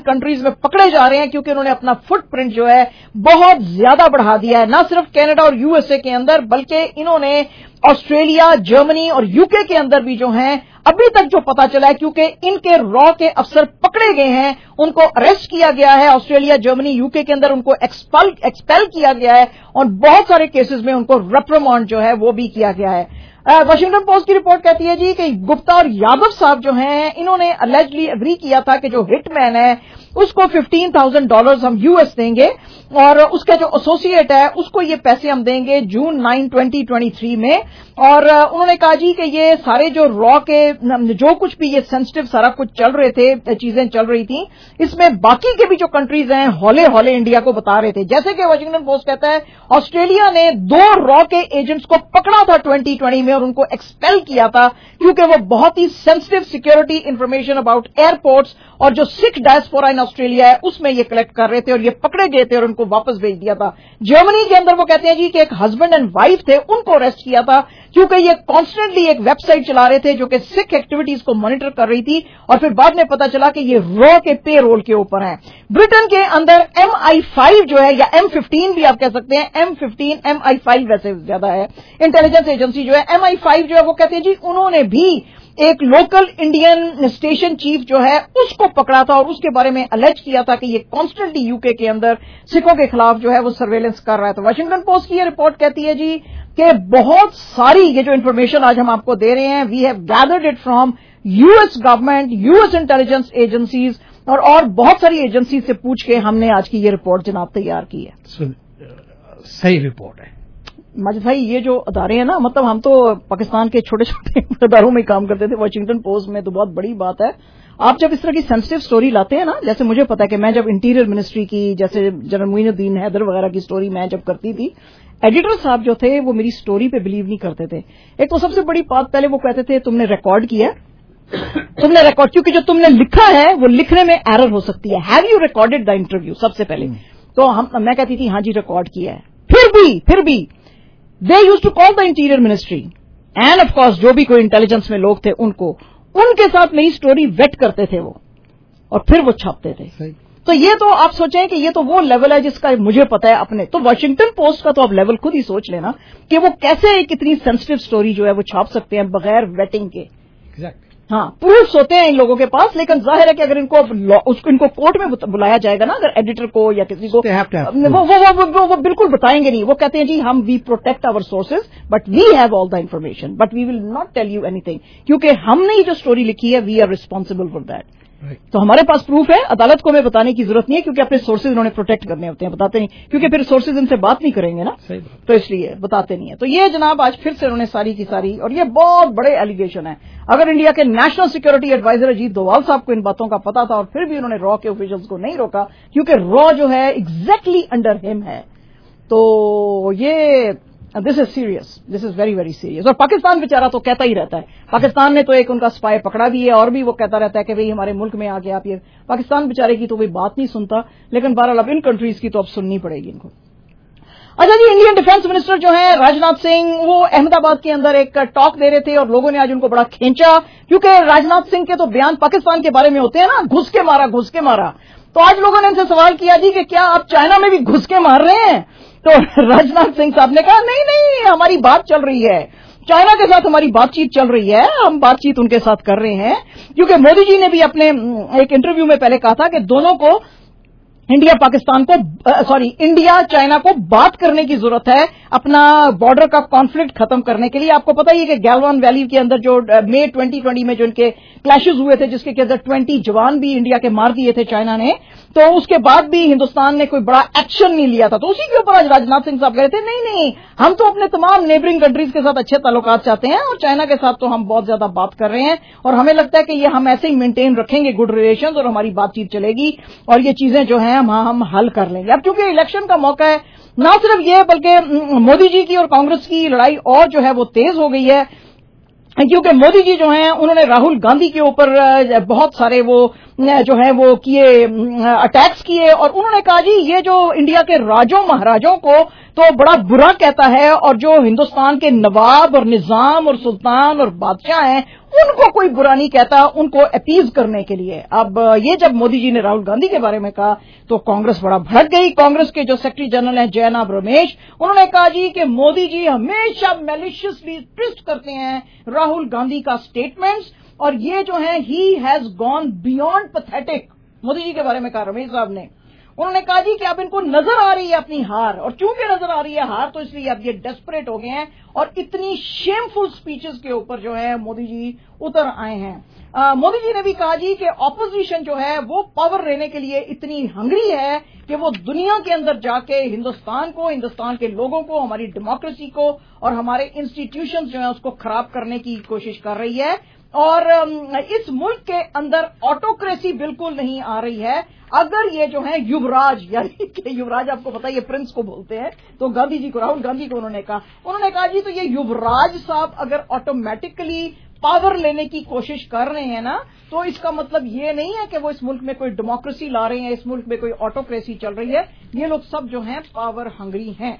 Countries میں پکڑے جا رہے ہیں کیونکہ انہوں نے اپنا فٹ پرنٹ جو ہے بہت زیادہ بڑھا دیا ہے، نہ صرف کینیڈا اور یو ایس اے کے اندر بلکہ انہوں نے آسٹریلیا، جرمنی اور یو کے کے اندر بھی جو ہیں ابھی تک جو پتا چلا ہے کیونکہ ان کے را کے افسر پکڑے گئے ہیں، ان کو اریسٹ کیا گیا ہے، آسٹریلیا، جرمنی، یو کے اندر ان کو ایکسپیل کیا گیا ہے اور بہت سارے کیسز میں ان کو ریپریمانڈ جو ہے وہ بھی کیا گیا ہے۔ واشنگٹن پوسٹ کی رپورٹ کہتی ہے جی کہ گپتا اور یادو صاحب جو ہیں انہوں نے الیجلی اگری کیا تھا کہ جو ہٹ مین ہے اس کو $15,000 ہم یو ایس دیں گے اور اس کا جو ایسوسیٹ ہے اس کو یہ پیسے ہم دیں گے جون 9، 2023 میں، اور انہوں نے کہا جی کہ یہ سارے جو را کے جو کچھ بھی یہ سینسٹیو سارا کچھ چل رہے تھے، چیزیں چل رہی تھیں، اس میں باقی کے بھی جو کنٹریز ہیں ہولے ہولے انڈیا کو بتا رہے تھے، جیسے کہ واشنگٹن پوسٹ کہتا ہے آسٹریلیا نے 2 را کے ایجنٹس کو پکڑا تھا 2020 میں اور ان کو ایکسپیل کیا تھا کیونکہ وہ بہت ہی sensitive security information about airports اور جو سکھ ڈائسپورا ان آسٹریلیا ہے اس میں یہ کلیکٹ کر رہے تھے اور یہ پکڑے گئے تھے اور ان کو واپس بھیج دیا تھا۔ جرمنی کے اندر وہ کہتے ہیں جی کہ ایک ہسبینڈ اینڈ وائف تھے، ان کو اریسٹ کیا تھا کیونکہ یہ کانسٹنٹلی ایک ویب سائٹ چلا رہے تھے جو کہ سکھ ایکٹیویٹیز کو مانیٹر کر رہی تھی اور پھر بعد میں پتا چلا کہ یہ را کے پے رول کے اوپر ہیں۔ برٹن کے اندر MI5 جو ہے یا M15 بھی آپ کہہ سکتے ہیں، M15 MI5 ویسے زیادہ ہے، انٹیلیجنس ایجنسی جو ہے MI5 جو ہے وہ کہتے ہیں جی انہوں نے بھی ایک لوکل انڈین اسٹیشن چیف جو ہے اس کو پکڑا تھا اور اس کے بارے میں الیج کیا تھا کہ یہ کانسٹنٹلی یو کے اندر سکھوں کے خلاف جو ہے وہ سرویلنس کر رہا ہے۔ تو واشنگٹن پوسٹ کی یہ رپورٹ کہتی ہے جی کہ بہت ساری یہ جو انفارمیشن آج ہم آپ کو دے رہے ہیں we have gathered it from U S government, U S intelligence agencies اور بہت ساری ایجنسی سے پوچھ کے ہم نے آج کی یہ رپورٹ جناب تیار کی ہے۔ صحیح رپورٹ ہے ماجد بھائی، یہ جو ادارے ہیں نا، مطلب ہم تو پاکستان کے چھوٹے چھوٹے اداروں میں کام کرتے تھے، واشنگٹن پوسٹ میں تو بہت بڑی بات ہے۔ آپ جب اس طرح کی سینسٹیو سٹوری لاتے ہیں نا، جیسے مجھے پتا ہے کہ میں جب انٹیریئر منسٹری کی جیسے جنرل معین الدین حیدر وغیرہ کی سٹوری میں جب کرتی تھی، ایڈیٹر صاحب جو تھے وہ میری سٹوری پہ بلیو نہیں کرتے تھے۔ ایک تو سب سے بڑی بات پہلے وہ کہتے تھے تم نے ریکارڈ کیا، تم نے ریکارڈ، کیونکہ جو تم نے لکھا ہے وہ لکھنے میں ایرر ہو سکتی ہے، have you recorded the interview سب سے پہلے۔ تو میں کہتی تھی ہاں جی ریکارڈ کیا ہے، پھر بھی they used to call the interior ministry and of course جو بھی کوئی انٹیلیجنس میں لوگ تھے ان کے ساتھ میری سٹوری ویٹ کرتے تھے وہ اور پھر وہ چھاپتے تھے۔ تو یہ تو آپ سوچیں کہ یہ تو وہ لیول ہے جس کا مجھے پتا ہے اپنے، تو واشنگٹن پوسٹ کا تو آپ لیول خود ہی سوچ لینا کہ وہ کیسے ایک اتنی سینسٹیو سٹوری جو ہے وہ چھاپ سکتے ہیں بغیر ویٹنگ کے۔ ہاں پروفس ہوتے ہیں ان لوگوں کے پاس، لیکن ظاہر ہے کہ اگر ان کو کورٹ میں بلایا جائے گا نا، اگر ایڈیٹر کو یا کسی کو، وہ بالکل بتائیں گے نہیں۔ وہ کہتے ہیں جی ہم we protect our sources but we have all the information but we will not tell you anything, کیونکہ ہم نے یہ جو سٹوری لکھی ہے we are responsible for that. تو ہمارے پاس پروف ہے، عدالت کو ہمیں بتانے کی ضرورت نہیں ہے کیونکہ اپنے سورسز انہوں نے پروٹیکٹ کرنے ہوتے ہیں، بتاتے نہیں کیونکہ پھر سورسز ان سے بات نہیں کریں گے نا، تو اس لیے بتاتے نہیں ہیں۔ تو یہ جناب آج پھر سے انہوں نے ساری کی ساری، اور یہ بہت بڑے ایلیگیشن ہیں۔ اگر انڈیا کے national security adviser Ajit Doval صاحب کو ان باتوں کا پتا تھا اور پھر بھی انہوں نے را کے آفیشلز کو نہیں روکا کیونکہ را جو ہے ایگزیکٹلی انڈر ہم ہے، تو یہ this is serious, this is very very serious. اور پاکستان بیچارہ تو کہتا ہی رہتا ہے، پاکستان نے تو ایک ان کا سپائی پکڑا بھی ہے اور بھی وہ کہتا رہتا ہے کہ بھئی ہمارے ملک میں آ کے آپ یہ، پاکستان بیچارے کی تو کوئی بات نہیں سنتا، لیکن بہرحال اب ان کنٹریز کی تو اب سننی پڑے گی ان کو۔ اچھا جی، انڈین ڈیفینس منسٹر جو ہیں راجناتھ سنگھ، وہ احمد آباد کے اندر ایک ٹاک دے رہے تھے اور لوگوں نے آج ان کو بڑا کھینچا کیونکہ راجناتھ سنگھ کے تو بیان پاکستان کے بارے میں ہوتے ہیں نا، گھس کے مارا۔ تو آج لوگوں نے ان سے سوال کیا جی کہ کیا آپ چائنا میں بھی گھس کے مار رہے ہیں؟ تو راجناتھ سنگھ صاحب نے کہا نہیں ہماری بات چل رہی ہے، چائنا کے ساتھ ہماری بات چیت چل رہی ہے، ہم بات چیت ان کے ساتھ کر رہے ہیں، کیونکہ مودی جی نے بھی اپنے ایک انٹرویو میں پہلے کہا تھا کہ دونوں کو انڈیا چائنا کو بات کرنے کی ضرورت ہے اپنا بارڈر کا کانفلکٹ ختم کرنے کے لیے۔ آپ کو پتہ ہی ہے کہ گیلوان ویلی کے اندر جو مئی 2020 میں جو ان کے کلیشز ہوئے تھے جس کے اندر 20 جوان بھی انڈیا کے مار دیے تھے چائنا نے، تو اس کے بعد بھی ہندوستان نے کوئی بڑا ایکشن نہیں لیا تھا، تو اسی کے اوپر آج راجناتھ سنگھ صاحب کہہ رہے تھے نہیں ہم تو اپنے تمام نیبرنگ کنٹریز کے ساتھ اچھے تعلقات چاہتے ہیں اور چائنا کے ساتھ تو ہم بہت زیادہ بات کر رہے ہیں اور ہمیں لگتا ہے کہ یہ ہم ایسے ہی مینٹین رکھیں گے گڈ ریلیشنز اور ہماری بات چیت چلے گی اور یہ چیزیں جو ہیں ہم حل کر لیں گے۔ اب چونکہ الیکشن کا موقع ہے، نہ صرف یہ بلکہ مودی جی کی اور کانگریس کی لڑائی اور جو ہے وہ تیز ہو گئی ہے کیونکہ مودی جی جو ہیں انہوں نے راہل گاندھی کے اوپر بہت سارے وہ جو ہے وہ کیے اٹیکس کیے، اور انہوں نے کہا جی یہ جو انڈیا کے راجوں مہاراجوں کو تو بڑا برا کہتا ہے، اور جو ہندوستان کے نواب اور نظام اور سلطان اور بادشاہ ہیں ان کو کوئی برا نہیں کہتا، ان کو اپیز کرنے کے لیے۔ اب یہ جب مودی جی نے راہل گاندھی کے بارے میں کہا تو کانگریس بڑا بھڑک گئی۔ کانگریس کے جو سیکرٹری جنرل ہیں جے ناب رمیش، انہوں نے کہا جی کہ مودی جی ہمیشہ میلیشیسلی ٹویسٹ کرتے ہیں راہل گاندھی کا سٹیٹمنٹس، اور یہ جو ہیں he has gone beyond pathetic. Modi ji کے بارے میں کہا رمیش صاحب نے، انہوں نے کہا جی کہ اب ان کو نظر آ رہی ہے اپنی ہار، اور چونکہ نظر آ رہی ہے ہار تو اس لیے اب یہ ڈیسپریٹ ہو گئے ہیں، اور اتنی شیم فل سپیچز کے اوپر جو ہے مودی جی اتر آئے ہیں۔ مودی جی نے بھی کہا جی کہ اپوزیشن جو ہے وہ پاور لینے کے لیے اتنی ہنگری ہے کہ وہ دنیا کے اندر جا کے ہندوستان کو، ہندوستان کے لوگوں کو، ہماری ڈیموکریسی کو اور ہمارے انسٹیٹیوشنز جو ہیں اس کو خراب کرنے کی کوشش کر رہی ہے، اور اس ملک کے اندر آٹوکریسی بالکل نہیں آ رہی ہے۔ اگر یہ جو ہیں یوراج، یعنی کہ یوراج آپ کو پتا ہے یہ پرنس کو بولتے ہیں، تو گاندھی جی کو، راہل گاندھی کو انہوں نے کہا جی تو یہ یوراج صاحب اگر آٹومیٹکلی پاور لینے کی کوشش کر رہے ہیں نا تو اس کا مطلب یہ نہیں ہے کہ وہ اس ملک میں کوئی ڈیموکریسی لا رہے ہیں، اس ملک میں کوئی آٹوکریسی چل رہی ہے۔ یہ لوگ سب جو ہیں پاور ہنگری ہیں۔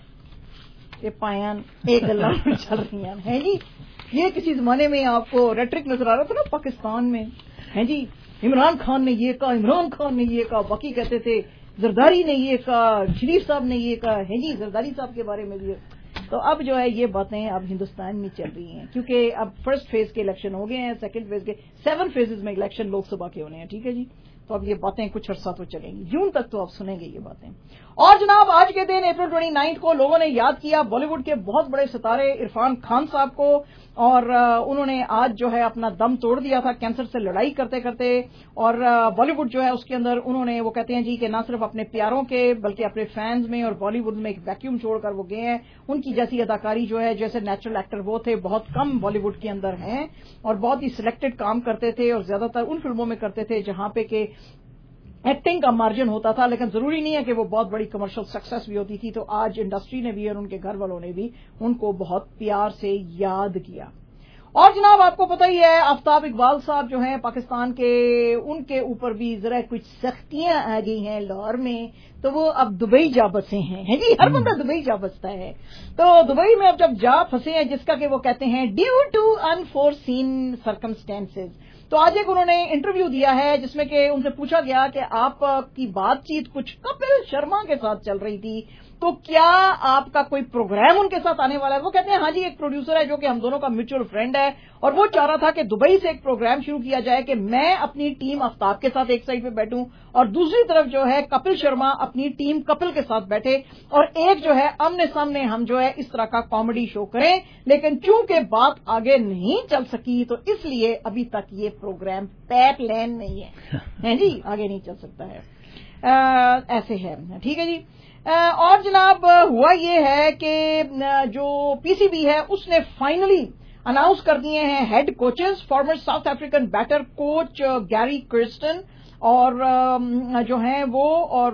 یہ پائن ایک اللہ میں چل رہی ہیں جی۔ یہ کسی زمانے میں آپ کو ریٹرک نظر آ رہا تھا نا پاکستان میں، ہیں جی عمران خان نے یہ کہا، عمران خان نے یہ کہا، باقی کہتے تھے زرداری نے یہ کہا، شریف صاحب نے یہ کہا ہے جی، زرداری صاحب کے بارے میں بھی۔ تو اب جو ہے یہ باتیں اب ہندوستان میں چل رہی ہیں، کیونکہ اب فرسٹ فیز کے الیکشن ہو گئے ہیں، سیکنڈ فیز کے 7 فیزز میں الیکشن لوک سبھا کے ہونے ہیں، ٹھیک ہے جی۔ تو اب یہ باتیں کچھ عرصہ تو چلیں گی، جون تک تو آپ سنیں گے یہ باتیں۔ اور جناب آج کے دن اپریل 29 کو لوگوں نے یاد کیا بالی ووڈ کے بہت بڑے ستارے عرفان خان صاحب کو، اور انہوں نے آج جو ہے اپنا دم توڑ دیا تھا کینسر سے لڑائی کرتے کرتے، اور بالی ووڈ جو ہے اس کے اندر انہوں نے، وہ کہتے ہیں جی کہ نہ صرف اپنے پیاروں کے بلکہ اپنے فینز میں اور بالی ووڈ میں ایک ویکیوم چھوڑ کر وہ گئے ہیں۔ ان کی جیسی اداکاری جو ہے، جیسے نیچرل ایکٹر وہ تھے، بہت کم بالی ووڈ کے اندر ہیں، اور بہت ہی سلیکٹڈ کام کرتے تھے، اور زیادہ تر ان فلموں میں کرتے تھے جہاں پہ کہ ایکٹنگ کا مارجن ہوتا تھا، لیکن ضروری نہیں ہے کہ وہ بہت بڑی کمرشل سکسیس بھی ہوتی تھی۔ تو آج انڈسٹری نے بھی اور ان کے گھر والوں نے بھی ان کو بہت پیار سے یاد کیا۔ اور جناب آپ کو پتہ ہی ہے آفتاب اقبال صاحب جو ہیں پاکستان کے، ان کے اوپر بھی ذرا کچھ سختیاں آ گئی ہیں لاہور میں، تو وہ اب دبئی جا بسے ہیں جی، ہر بندہ دبئی جا بستا ہے، تو دبئی میں اب جب جا پھنسے ہیں جس کا کہ وہ کہتے ہیں ڈیو ٹو انفورسین سرکمسٹینسز۔ تو آج ایک انہوں نے انٹرویو دیا ہے جس میں کہ ان سے پوچھا گیا کہ آپ کی بات چیت کچھ کپل شرما کے ساتھ چل رہی تھی، تو کیا آپ کا کوئی پروگرام ان کے ساتھ آنے والا ہے؟ وہ کہتے ہیں ہاں جی، ایک پروڈیوسر ہے جو کہ ہم دونوں کا میوچل فرینڈ ہے، اور وہ چاہ رہا تھا کہ دبئی سے ایک پروگرام شروع کیا جائے کہ میں اپنی ٹیم آفتاب کے ساتھ ایک سائڈ پہ بیٹھوں، اور دوسری طرف جو ہے کپل شرما اپنی ٹیم کپل کے ساتھ بیٹھے، اور ایک جو ہے آمنے سامنے ہم جو ہے اس طرح کا کامیڈی شو کریں۔ لیکن چونکہ بات آگے نہیں چل سکی تو اس لیے ابھی تک یہ پروگرام پیپ لین نہیں ہے جی، آگے نہیں چل سکتا ہے، ایسے ہے، ٹھیک ہے جی۔ اور جناب ہوا یہ ہے کہ جو پی سی بی ہے اس نے فائنلی اناؤنس کر دیے ہیں head coaches, former South African batter coach Gary Kirsten, اور جو ہیں وہ، اور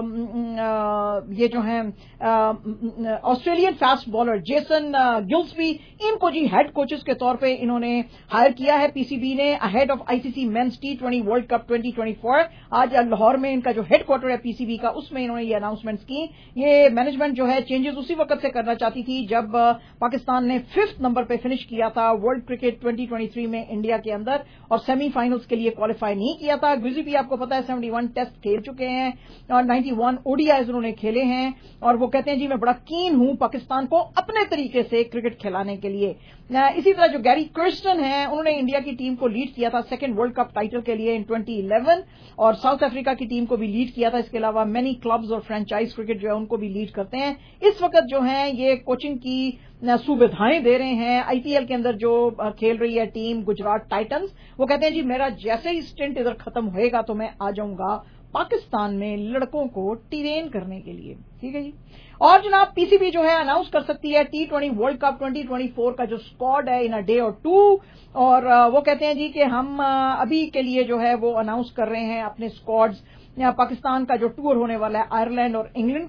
یہ جو ہیں Australian fast bowler Jason Gillespie, ان کو جی ہیڈ کوچز کے طور پہ انہوں نے ہائر کیا ہے پی سی بی نے، head of I C C men's T20 world cup 2024۔ آج لاہور میں ان کا جو ہیڈ کوارٹر ہے پی سی بی کا، اس میں انہوں نے یہ اناؤنسمنٹس کی۔ یہ مینجمنٹ جو ہے چینجز اسی وقت سے کرنا چاہتی تھی جب پاکستان نے 5th نمبر پہ فنش کیا تھا ورلڈ کرکٹ 2023 میں انڈیا کے اندر، اور سیمی فائنلز کے لیے کوالیفائی نہیں کیا تھا۔ گزی بھی آپ کو پتا ہے 71 ٹیسٹ کھیل چکے ہیں اور 91 ODIs انہوں نے کھیلے ہیں، اور وہ کہتے ہیں جی میں بڑا کین ہوں پاکستان کو اپنے طریقے سے کرکٹ کھلانے کے لیے۔ اسی طرح جو گیری کرسٹن ہیں انہوں نے انڈیا کی ٹیم کو لیڈ کیا تھا 2nd ورلڈ کپ ٹائٹل کے لیے 2011، اور ساؤتھ افریقہ کی ٹیم کو بھی لیڈ کیا تھا۔ اس کے علاوہ مینی کلبز اور فرینچائز کرکٹ جو ہے ان کو بھی لیڈ کرتے ہیں۔ اس وقت جو ہیں یہ کوچنگ کی سویدھائیں دے رہے ہیں۔ IPL کے اندر جو کھیل رہی ہے ٹیم گجرات ٹائٹنز، وہ کہتے ہیں جی میرا جیسے ہی سٹنٹ ادھر ختم ہوئے گا تو میں آ جاؤں گا پاکستان میں لڑکوں کو ٹرین کرنے کے لیے، ٹھیک ہے جی۔ اور جناب پی سی بی جو ہے اناؤنس کر سکتی ہے T20 ورلڈ کپ 2024 کا جو اسکواڈ ہے ان ڈے اور 2، اور وہ کہتے ہیں جی کہ ہم ابھی کے لیے جو ہے وہ اناؤنس کر رہے ہیں اپنے اسکواڈز۔ پاکستان کا جو ٹور ہونے والا ہے آئرلینڈ اور انگلینڈ کا،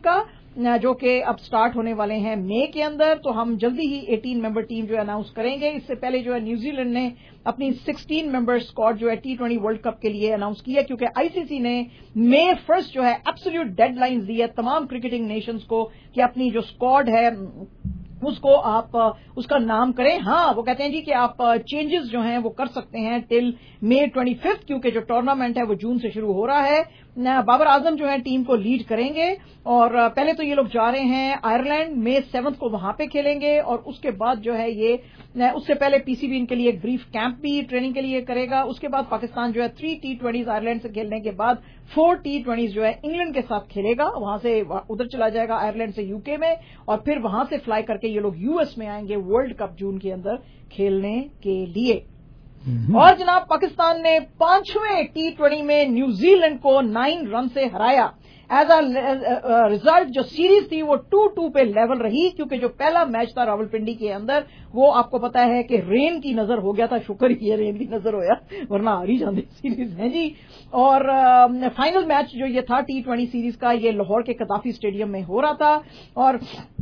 جو کہ اب سٹارٹ ہونے والے ہیں مئی کے اندر. تو ہم جلدی ہی 18 ممبر ٹیم جو ہے اناؤنس کریں گے. اس سے پہلے جو ہے نیوزی لینڈ نے اپنی 16 ممبر اسکواڈ جو ہے T20 ورلڈ کپ کے لیے اناؤنس کیا, کیونکہ آئی سی سی نے مئی 1 جو ہے ایبسولوٹ ڈیڈ لائن دی ہے تمام کرکٹنگ نیشنز کو کہ اپنی جو اسکواڈ ہے اس کو آپ اس کا نام کریں. ہاں وہ کہتے ہیں جی کہ آپ چینجز جو ہیں وہ کر سکتے ہیں ٹل مئی 25 کیونکہ جو ٹورنامنٹ ہے وہ جون سے شروع ہو رہا ہے. بابر اعظم جو ہے ٹیم کو لیڈ کریں گے اور پہلے تو یہ لوگ جا رہے ہیں آئرلینڈ مئی 7 کو وہاں پہ کھیلیں گے اور اس کے بعد جو ہے یہ اس سے پہلے پی سی بی ان کے لیے ایک بریف کیمپ بھی ٹریننگ کے لیے کرے گا. اس کے بعد پاکستان جو ہے 3 T20 آئرلینڈ سے کھیلنے کے بعد 4 T20 جو ہے انگلینڈ کے ساتھ کھیلے گا. وہاں سے ادھر چلا جائے گا آئرلینڈ سے UK میں اور پھر وہاں سے فلائی کر کے یہ لوگ US میں آئیں گے ورلڈ کپ جون کے اندر کھیلنے کے لیے. اور جناب پاکستان نے 5ویں T20 میں نیوزی لینڈ کو 9 رن سے ہرایا. ایز اے ریزلٹ جو سیریز تھی وہ 2-2 پہ لیول رہی, کیونکہ جو پہلا میچ تھا راولپنڈی کے اندر وہ آپ کو پتا ہے کہ رین کی نظر ہو گیا تھا. شکر ہی رین کی نظر ہویا ورنہ ہاری جاندی سیریز ہیں جی. اور فائنل میچ جو یہ تھا T20 سیریز کا یہ لاہور کے قذافی اسٹیڈیم میں ہو رہا تھا اور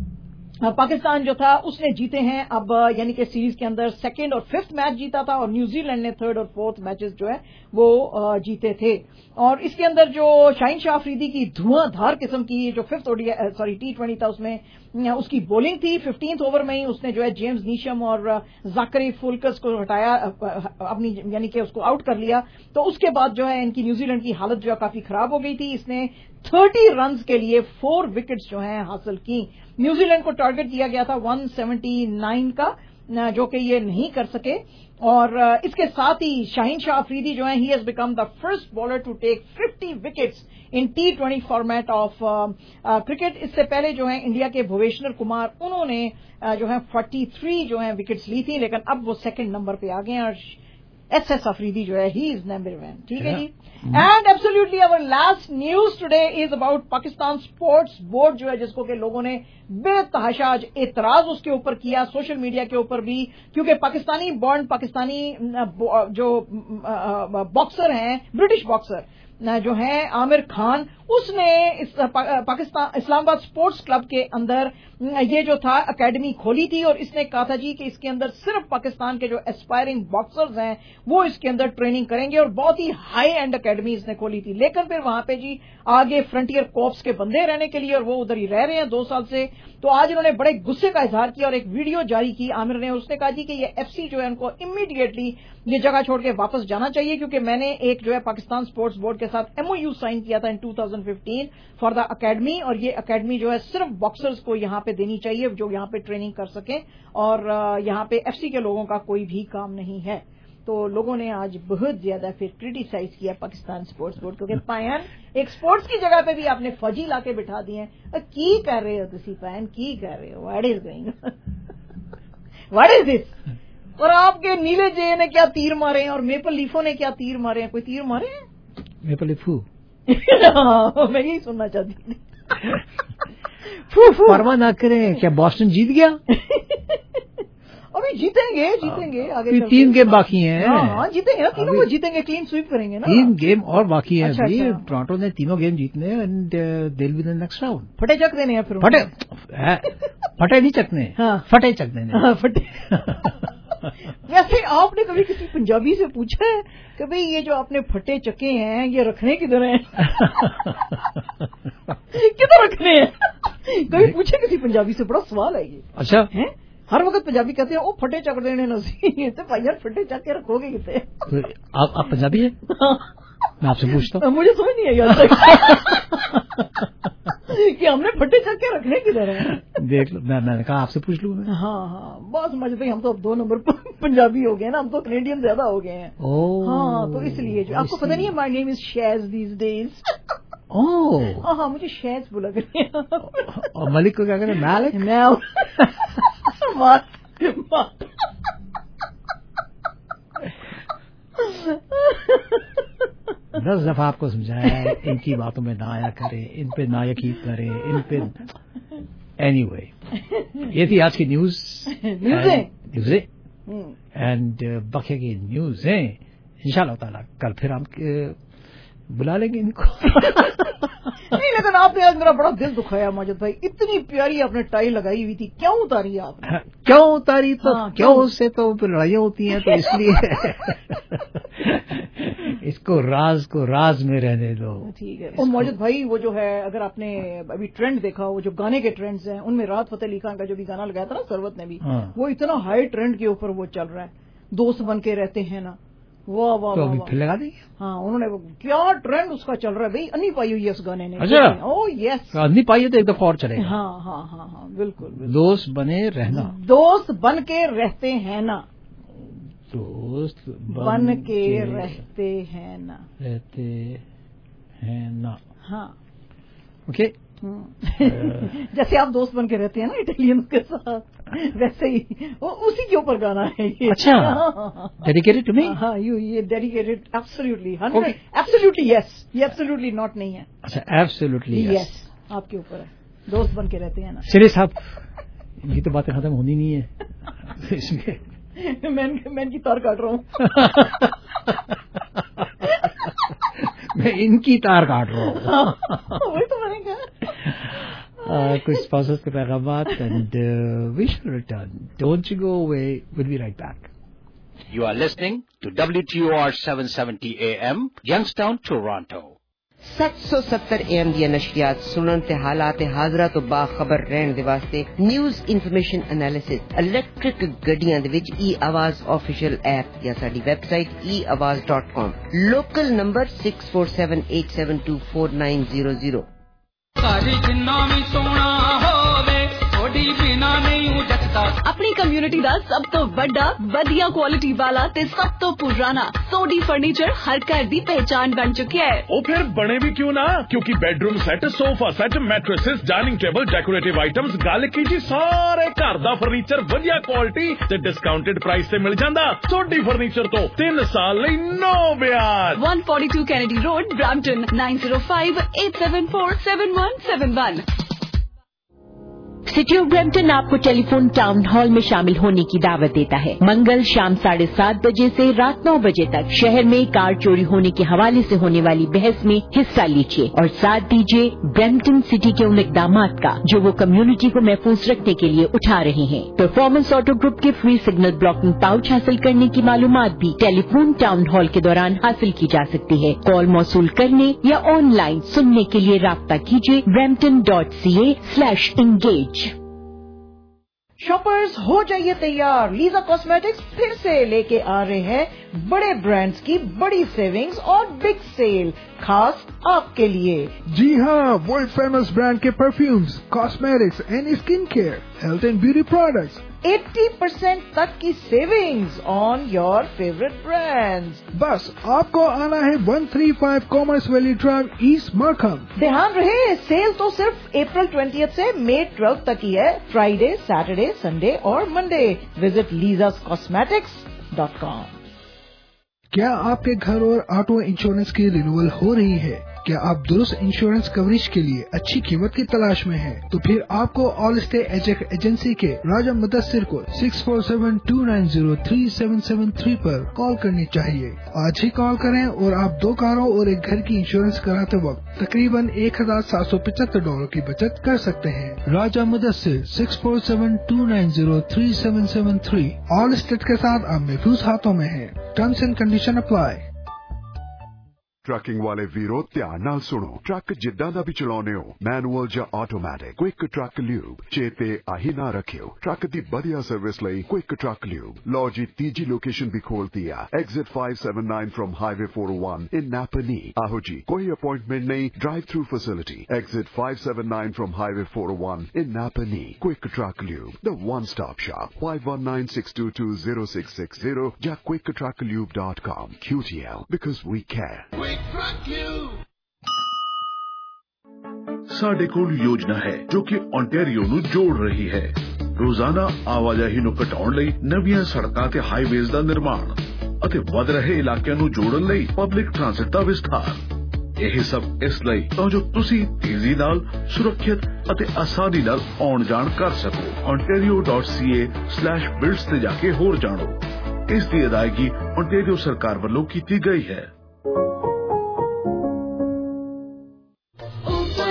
پاکستان جو تھا اس نے جیتے ہیں اب, یعنی کہ سیریز کے اندر 2nd اور 5th میچ جیتا تھا اور نیوزی لینڈ نے 3rd اور 4th میچز جو ہے وہ جیتے تھے. اور اس کے اندر جو شاہین شاہ افریدی کی دھواں دھار قسم کی جو 5th T20 تھا اس میں اس کی بولنگ تھی. 15th اوور میں ہی اس نے جو ہے جیمز نیشم اور زاکری فولکس کو ہٹایا اپنی, یعنی کہ اس کو آؤٹ کر لیا. تو اس کے بعد جو ہے ان کی نیوزی لینڈ کی حالت جو ہے کافی خراب ہو گئی تھی. اس نے 30 رنز کے لیے 4 وکٹس جو ہیں حاصل کی. نیوزی لینڈ کو ٹارگٹ دیا گیا تھا 179 کا جو کہ یہ نہیں کر سکے. اور اس کے ساتھ ہی شاہین شاہ افریدی جو ہیں he has become the first bowler to take 50 wickets in T20 format of cricket. اس سے پہلے جو ہیں انڈیا کے بھویشنر کمار انہوں نے جو ہے 43 جو ہیں وکٹس لی تھی, لیکن اب وہ 2nd نمبر پہ آ گئے ہیں اور ایس افریدی جو ہے ہی از نمبر 1. ٹھیک ہے جی. اینڈ ایبسولوٹلی اور last news today is about Pakistan sports board جو ہے جس کو کہ لوگوں نے بے تحاشا اعتراض اس کے اوپر کیا سوشل میڈیا کے اوپر بھی, کیونکہ پاکستانی بانڈ پاکستانی جو باکسر ہیں برٹش باکسر جو ہیں عامر خان, اس نے پاکستان اسلام آباد اسپورٹس کلب کے اندر یہ جو تھا اکیڈمی کھولی تھی اور اس نے کہا تھا جی کہ اس کے اندر صرف پاکستان کے جو ایسپائرنگ باکسرز ہیں وہ اس کے اندر ٹریننگ کریں گے اور بہت ہی ہائی اینڈ اکیڈمی اس نے کھولی تھی. لیکن پھر وہاں پہ جی آگے فرنٹیئر کوپس کے بندے رہنے کے لیے اور وہ ادھر ہی رہ رہے ہیں 2 سال سے. تو آج انہوں نے بڑے غصے کا اظہار کیا اور ایک ویڈیو جاری کی عامر نے. اس نے کہا جی کہ یہ FC جو ہے ان کو امیڈیٹلی یہ جگہ چھوڑ کے واپس جانا چاہیے, کیونکہ میں نے ایک جو ہے پاکستان اسپورٹس بورڈ کے ساتھ MOU سائن کیا تھا ان 2015 فار دا اکیڈمی, اور یہ اکیڈمی جو ہے صرف باکسرز کو یہاں پہ دینی چاہیے جو یہاں پہ ٹریننگ کر سکیں اور یہاں پہ FC کے لوگوں کا کوئی بھی کام نہیں ہے. تو لوگوں نے آج بہت زیادہ پھر کرٹیسائز کیا پاکستان اسپورٹس بورڈ, کیونکہ پائن ایک اسپورٹس کی جگہ پہ بھی آپ نے فوجی لا کے بٹھا دیے ہیں. کی کر رہے ہو تسی پائن, کی کر رہے ہو, what is going what is this. اور آپ کے نیلے جے نے کیا تیر مارے ہیں اور میپل لیفوں نے کیا تیر مارے ہیں, کوئی تیر مارے ہیں میپل لیفو میں یہی سننا چاہتی پرواہ نہ کریں. کیا بoston جیت گیا؟ ابھی جیتیں گے آگے 3 گیم باقی ہیں. ہاں جیتیں گے نا, تینوں وہ جیتیں گے, کلین سویپ کریں گے نا. 3 گیم اور باقی ہیں. ٹورانٹو نے تینوں گیم جیتنے and they will win next round. پھٹے چک دینے ہیں پھر پھٹے نہیں چکنے, پھٹے چک دینے. ویسے آپ نے کبھی کسی پنجابی سے پوچھا ہے کہ بھئی یہ جو آپ نے پھٹے چکے ہیں یہ رکھنے کدھر ہیں؟ کدھر رکھنے ہیں؟ کبھی پوچھے کسی پنجابی سے؟ بڑا سوال ہے یہ. اچھا, ہر وقت پنجابی کہتے ہیں وہ پھٹے چک دینے نسی تو بھائی یار پھٹے چک کے رکھو گے کتنے؟ آپ پنجابی ہیں؟ میں آپ سے پوچھتا ہوں, مجھے سمجھ نہیں آئی یار کہ ہم نے پھٹے چک کے رکھنے کدھر ہیں. دیکھ لو, میں نے کہا آپ سے پوچھ لوں. ہاں بہت سمجھتے ہیں ہم تو اب 2 نمبر پنجابی ہو گئے نا, ہم تو کینیڈین زیادہ ہو گئے ہیں. ہاں تو اس لیے جو آپ کو پتہ نہیں ہے مائی نیم از شیز دیز ڈیز. ہاں مجھے شیز بولا کریں. اور ملک کو کیا کہتے ہیں؟ مالک. دس دفعہ آپ کو سمجھایا ہے ان کی باتوں میں نہ آیا کرے, ان پہ نہ یقین کرے, ان پہ. اینی وے یہ تھی آج کی نیوزیں اینڈ بقیہ کی نیوزیں انشاءاللہ تعالی کل پھر ہم بلا لیں گے ان کو. नहीं, लेकिन आपने आज मेरा बड़ा दिल दुखाया माजिद भाई, इतनी प्यारी आपने टाई लगाई हुई थी, क्यों उतारी आपने? क्यों उतारी? तो क्यों से तो लड़ाइयाँ होती हैं, तो इसलिए इसको राज में रहने दो। ठीक है। और माजिद भाई, वो जो है, अगर आपने अभी ट्रेंड देखा, वो जो गाने के ट्रेंड्स हैं, उनमें राहत फतेह अली खान का जो भी गाना लगाया था ना सरवत ने भी, वो इतना हाई ट्रेंड के ऊपर वो चल रहा है, दोस्त बन के रहते हैं ना। वाह वाह, तो अभी फिर लगा देंगे। हाँ, उन्होंने क्या ट्रेंड उसका चल रहा है भाई, अन्नी पाई हुई है उस गाने ने। अच्छा, ओह यस, अन्नी पाई है तो एक दफा और चलेगा। हाँ हाँ हाँ हाँ, बिल्कुल। दोस्त बने रहना, दोस्त बन के रहते हैं ना, दोस्त बन के रहते हैं ना, रहते हैं ना। हाँ, ओके। जैसे आप दोस्त बन के रहते हैं ना इटालियंस के साथ, वैसे ही वो उसी के ऊपर गाना है ये। अच्छा, डेडिकेटेड टू मी? हाँ, ये डेडिकेटेड एब्सोल्युटली 100, एब्सोल्युटली यस, ये एब्सोल्युटली नॉट नहीं है। अच्छा, एब्सोल्युटली यस, आपके ऊपर है, दोस्त बन के रहते हैं ना। चलिए साहब, इनकी तो बातें खत्म होनी नहीं है इसमें मैं इनकी तार काट रहा हूँ। मैं इनकी तार काट रहा हूँ। वही तो मैंने कहा। कुछ स्पॉन्सर्स के पैगामात, and we shall return. Don't you go away. We'll be right back. You are listening to WTOR 770 AM, Youngstown, Toronto. 770 AM ਦੀਆਂ ਨਸ਼ਰੀਆਤ ਸੁਣਨ ਤੇ ਹਾਲਾਤ ਹਾਜ਼ਰਾ ਤੋਂ ਬਾਖਬਰ ਰਹਿਣ ਦੇ ਵਾਸਤੇ ਨਿਊਜ਼ ਇਨਫੋਰਮੇਸ਼ਨ ਐਨਾਲਿਸਿਸ ਇਲੈਕਟ੍ਰਿਕ ਗੱਡੀਆਂ ਦੇ ਵਿੱਚ e-ਆਵਾਜ਼ ਆਫੀਸ਼ੀਅਲ ਐਪ ਜਾਂ ਸਾਡੀ ਵੈਬਸਾਈਟ eawaz.com, ਲੋਕਲ ਨੰਬਰ 6478724900। ਸਾਰੀ ਜਿੰਨਾ ਵੀ ਸੋਹਣਾ ਹੋਵੇ ਥੋੜੀ ਬਿਨਾ ਨਹੀਂ ਜੱਟਦਾ। ਆਪਣੀ ਕਮਿਊਨਿਟੀ ਦਾ ਸਭ ਤੋਂ ਵੱਡਾ ਵਧੀਆ ਕੁਆਲਿਟੀ ਵਾਲਾ ਤੇ ਸਭ ਤੋਂ ਪੁਰਾਣਾ ਸੋਡੀ ਫਰਨੀਚਰ ਹਰ ਘਰ ਦੀ ਪਹਿਚਾਨ ਬਣ ਚੁੱਕਿਆ ਹੈ। ਉਹ ਫਿਰ ਬਣੇ ਵੀ ਕਿਉਂ ਨਾ, ਕਿਉਂਕਿ bedroom set, sofa set, mattresses, dining table, decorative items, ਗੱਲ ਕੀ ਜੀ, ਸਾਰੇ ਘਰ ਦਾ ਫਰਨੀਚਰ ਵਧੀਆ ਕੁਆਲਿਟੀ ਤੇ ਡਿਸਕਾਊਂਟਡ ਪ੍ਰਾਈਸ ਤੇ ਮਿਲ ਜਾਂਦਾ। ਸੋਡੀ ਫਰਨੀਚਰ ਤੋਂ 3 ਸਾਲ ਲਈ ਨੋ ਵਿਆਜ। 142 Kennedy road, Brampton 9058747171। City of Brampton आपको टेलीफोन टाउन हॉल में शामिल होने की दावत देता है। मंगल शाम 7:30 बजे से रात 9 बजे तक शहर में कार चोरी होने के हवाले से होने वाली बहस में हिस्सा लीजिए और साथ दीजिए ब्रैम्पटन सिटी के उन इकदामात का जो वो कम्युनिटी को महफूज रखने के लिए उठा रहे हैं। परफॉर्मेंस ऑटो ग्रुप के फ्री सिग्नल ब्लॉकिंग पाउच हासिल करने की मालूमात भी टेलीफोन टाउन हॉल के दौरान हासिल की जा सकती है। कॉल मौसूल करने या ऑनलाइन सुनने के लिए राब्ता कीजिए brampton.ca/engage। शॉपर्स हो जाइए तैयार, लीजा कॉस्मेटिक्स फिर से लेके आ रहे हैं बड़े ब्रांड्स की बड़ी सेविंग्स और बिग सेल खास आपके लिए। जी हाँ, वर्ल्ड फेमस ब्रांड के perfumes, cosmetics and skin care, health and beauty products, 80% तक की savings on your favourite brands. बस आपको आना है 135 commerce valley drive, east Markham. ध्यान रहे, सेल तो सिर्फ अप्रैल 20 से मई 12 तक ही है, फ्राइडे, सैटरडे, संडे और मंडे। Visit lisascosmetics.com। क्या आपके घर और ऑटो इंश्योरेंस की रिन्यूअल हो रही है? क्या आप दुरुस्त इंश्योरेंस कवरेज के लिए अच्छी कीमत की तलाश में हैं? तो फिर आपको ऑल स्टे एजेंसी के राजा मुदस्सिर को 6472903773 पर कॉल करनी चाहिए। आज ही कॉल करें और आप 2 कारों और एक घर की इंश्योरेंस कराते वक्त तकरीबन $1,775 की बचत कर सकते हैं। राजा मुदस्सिर 6472903773 ऑल स्टेट के साथ आप महफूज हाथों में हैं। Terms and condition apply. Trucking ਵਾਲੇ ਵੀਰੋ ਧਿਆਨ ਨਾਲ ਸੁਣੋ, ਟਰੱਕ ਜਿੱਦਾਂ ਦਾ ਵੀ ਚਲਾਉਨੇ ਹੋ, ਮੈਨੂਅਲ ਜਾਂ ਆਟੋਮੈਟਿਕ, ਕੁਇਕ ਟਰੱਕ ਲਿਊਬ ਚੇਤੇ ਆਹੀ ਨਾ ਰੱਖਿਓ। ਟਰੱਕ ਦੀ ਵਧੀਆ ਸਰਵਿਸ ਲਈ ਕੁਇਕ ਟਰੱਕ ਲਿਊਬ। ਲਓ ਜੀ, ਤੀਜੀ ਲੋਕੇਸ਼ਨ ਵੀ ਖੋਲਤੀ ਆ, exit 579 from highway 401 in Napanee. ਆਹੋ ਜੀ, ਕੋਈ ਅਪਾਇੰਟਮੈਂਟ ਨਹੀਂ, drive through facility, exit 579 from highway 401 in Napanee. Quick truck lube, the one stop shop, 5196220660 ਜਾਂ quicktrucklube.com। QTL, because we care। ਸਾਡੇ ਕੋਲ ਯੋਜਨਾ ਹੈ ਜੋ ਕਿ ਓਨਟਾਰੀਓ ਨੂੰ ਜੋੜ ਰਹੀ ਹੈ। ਰੋਜ਼ਾਨਾ ਆਵਾਜਾਈ ਨੂੰ ਘਟਾਉਣ ਲਈ ਨਵੀਆਂ ਸੜਕਾਂ ਤੇ ਹਾਈਵੇਜ਼ ਦਾ ਨਿਰਮਾਣ ਅਤੇ ਵੱਧ ਰਹੇ ਇਲਾਕਿਆਂ ਨੂੰ ਜੋੜਨ ਲਈ ਪਬਲਿਕ ਟ੍ਰਾਂਸਪੋਰਟ ਦਾ ਵਿਸਥਾਰ। ਇਹ ਸਭ ਇਸ ਲਈ ਤਾਂ ਜੋ ਤੁਸੀਂ ਤੇਜ਼ੀ ਨਾਲ, ਸੁਰੱਖਿਅਤ ਅਤੇ ਆਸਾਨੀ ਨਾਲ ਆਉਣ ਜਾਣ ਕਰ ਸਕੋ। ontario.ca/builds ਤੇ ਜਾ ਕੇ ਹੋਰ ਜਾਣੋ। ਇਸ ਦੀ ਅਦਾਇਗੀ ਓਨਟਾਰੀਓ ਸਰਕਾਰ ਵੱਲੋਂ ਕੀਤੀ ਗਈ ਹੈ।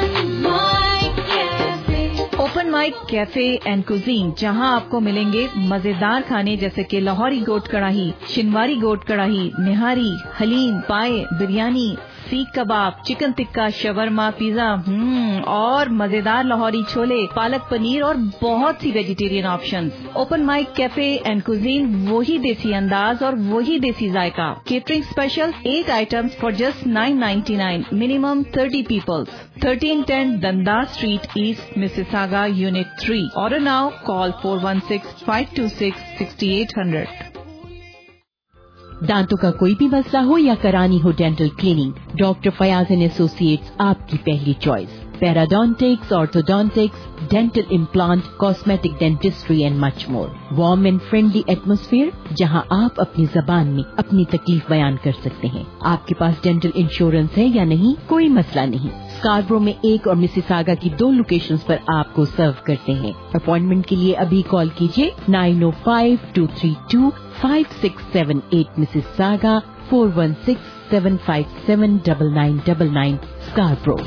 माइक कैफे एंड कुजीन, जहां आपको मिलेंगे मजेदार खाने जैसे कि लाहौरी गोट कढ़ाई, शिनवारी गोट कढ़ाई, निहारी, haleem, paya, biryani, seekh kebab, chicken tikka, shawarma, pizza और मजेदार लाहौरी छोले, पालक पनीर और बहुत सी vegetarian options. Open mic cafe and cuisine, वही देसी अंदाज और वही देसी जायका। Catering special 8 items for just $9.99, minimum 30 peoples. 1310 Danda Street East, Mississauga, Unit 3. Order now. Call 416-526-6800. दांतों का कोई भी मसला हो या करानी हो dental cleaning, doctor Fayaz and associates आपकी पहली चॉइस। Periodontics, orthodontics, dental implant, cosmetic dentistry and much more. Warm and friendly atmosphere जहां आप अपनी जबान में अपनी तकलीफ बयान कर सकते हैं। आपके पास डेंटल इंश्योरेंस है या नहीं, कोई मसला नहीं। स्कारब्रो में 1 और मिसिसागा की 2 लोकेशंस पर आपको सर्व करते हैं। अपॉइंटमेंट के लिए अभी कॉल कीजिए 905-232-5678 Mississauga, 416-757-9999 Scarborough.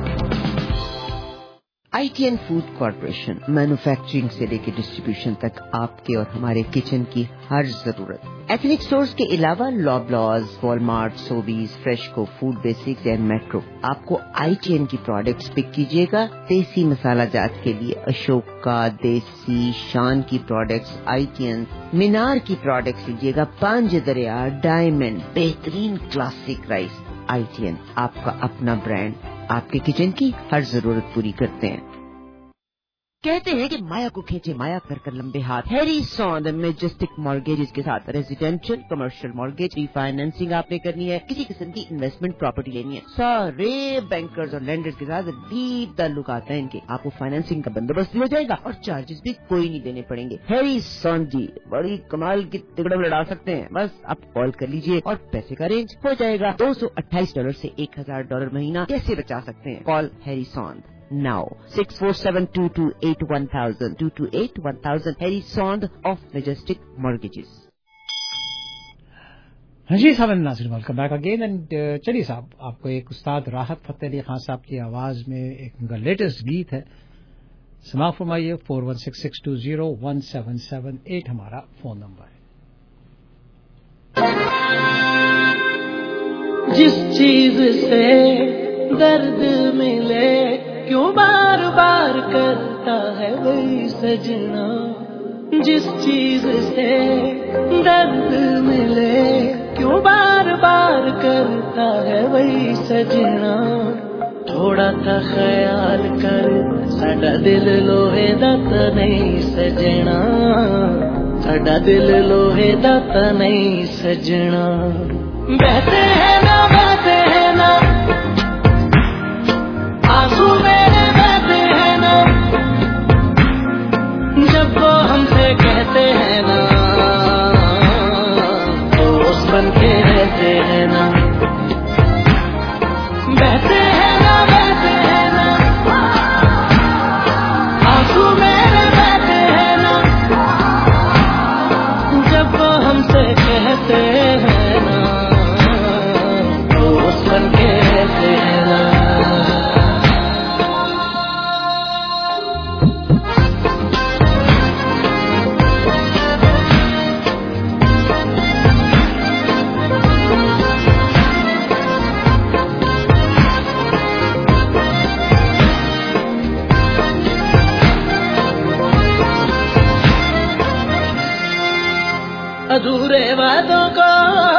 ITN food corporation manufacturing से लेकर डिस्ट्रीब्यूशन तक आपके और हमारे किचन की हर जरूरत। एथनिक स्टोर्स के अलावा Loblaws, Walmart, Sobeys, Freshco, food basics and Metro. आपको ITN की प्रोडक्ट्स पिक कीजिएगा। देसी मसाला जात के लिए अशोका, देसी, शान की प्रोडक्ट्स, ITN, मीनार की प्रोडक्ट्स लीजिएगा। पांच दरिया, डायमंड, बेहतरीन क्लासिक राइस। ITN आपका अपना ब्रांड, आपके किचन की हर जरूरत पूरी करते हैं। कहते हैं कि माया को खींचे माया कर लंबे हाथ। हैरी सॉन्द मेजेस्टिक मॉर्गेजेस के साथ रेजिडेंशियल कमर्शियल मॉर्गेज रीफाइनेंसिंग आपने करनी है, किसी किस्म की इन्वेस्टमेंट प्रॉपर्टी लेनी है, सारे बैंकर्स और लैंडर्स के साथ डीप ताल्लुकात हैं इनके। आपको फाइनेंसिंग का बंदोबस्त दिया जाएगा और चार्जेस भी कोई नहीं देने पड़ेंगे। हैरी सॉन्द जी बड़ी कमाल की तिगड़म लड़ा सकते हैं। बस आप कॉल कर लीजिए और पैसे का अरेंज हो जाएगा। $228 से $1000 महीना कैसे बचा सकते हैं? Call Harry Sond now 647-228-1000 228-1000 Harry Sond of Majestic Mortgages। जी साहब, नाज़रीन वेलकम बैक अगेन एंड चलिए साहब, आपको एक उस्ताद राहत फतेह अली खान साहब की आवाज में एक उनका लेटेस्ट गीत है, समाअत फरमाइए। 416-620-1778 हमारा फोन नंबर है। जिस चीज से दर्द मिले क्यों बार बार करता है वही सजना, जिस चीज से दर्द मिले क्यों बार बार करता है वही सजना। थोड़ा सा ख्याल कर साडा दिल लोहे दा तां नहीं सजना, साडा दिल लोहे दा तां नहीं सजना। बहते हैं ना आंसू मेरे बहते हैं ना, जब वो हमसे कहते हैं ना दोस्त बन के रहते हैं ना। बहते हैं ना आंसू मेरे बहते हैं ना, जब वो हमसे कहते हैं ना दोस्त बन के रहते हैं ना। अधूरे वादों को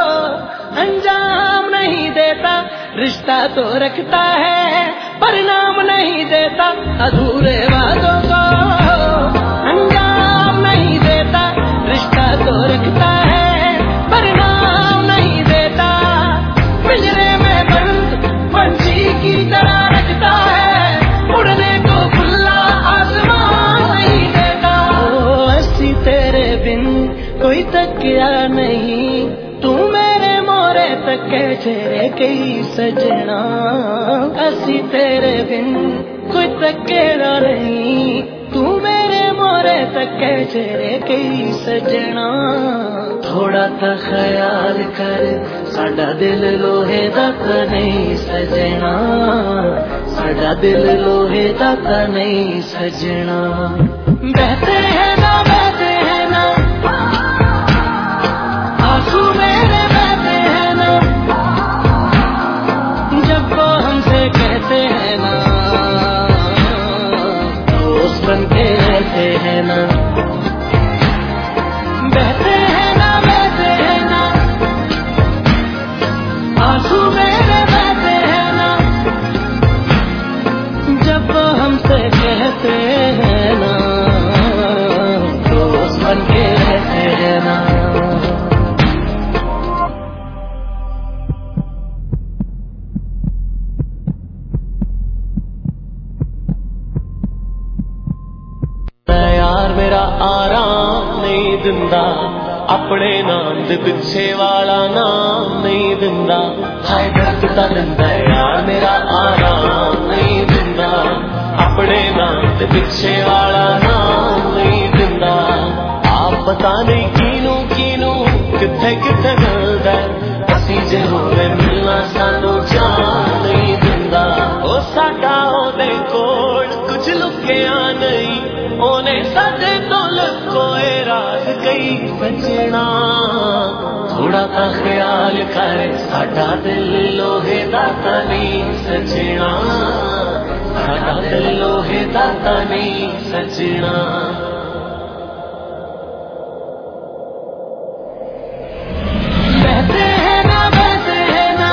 अंजाम नहीं देता, रिश्ता तो रखता है परिणाम नहीं देता। अधूरे वादों को अंजाम नहीं देता, रिश्ता तो रखता है परिणाम नहीं देता। पिंजरे में बंद पंछी की तरह रखता है, उड़ने को खुला आसमान नहीं देता। ऐसी तेरे बिन कोई तकिया नहीं, तू मेरे मोरे तके चेहरे कई सजना। ऐसी तेरे बिन कोई तकेरा नहीं, तू मेरे मोरे तके चेहरे कई सजना। थोड़ा सा ख्याल कर साडा दिल लोहे दा तां नहीं सजना, साडा साडा दिल लोहे दा तां नहीं सजना बहते हैं ना आंसू मेरे बहते हैं ना जब वो हमसे कहते हैं ना दोस्त बन के रहते हैं ना बहते हैं ना आंसू मेरे बहते हैं ना जब वो हमसे कहते हैं ना दोस्त बन के रहते हैं ना यार मेरा आराम नहीं दिंदा अपने नाम दे पिछे वाला नाम नहीं दिंदा हाय दर्द दा दिंदा यार मेरा आराम नहीं दिंदा अपने नाम दे पिछे वाला नाम नहीं दिंदा आप पता नहीं किनू किथे किथे मिलदा असी जे होवे मिलना सानू जान नहीं दिंदा ओ साडा ओदे कोल कुछ लुकिया नहीं ओने साडे तो कोई राज कई बचना थोड़ा सा ख्याल कर साडा दिल लोहे दा तां नहीं सजना साडा दिल लोहे दा तां नहीं सजना बहते हैं ना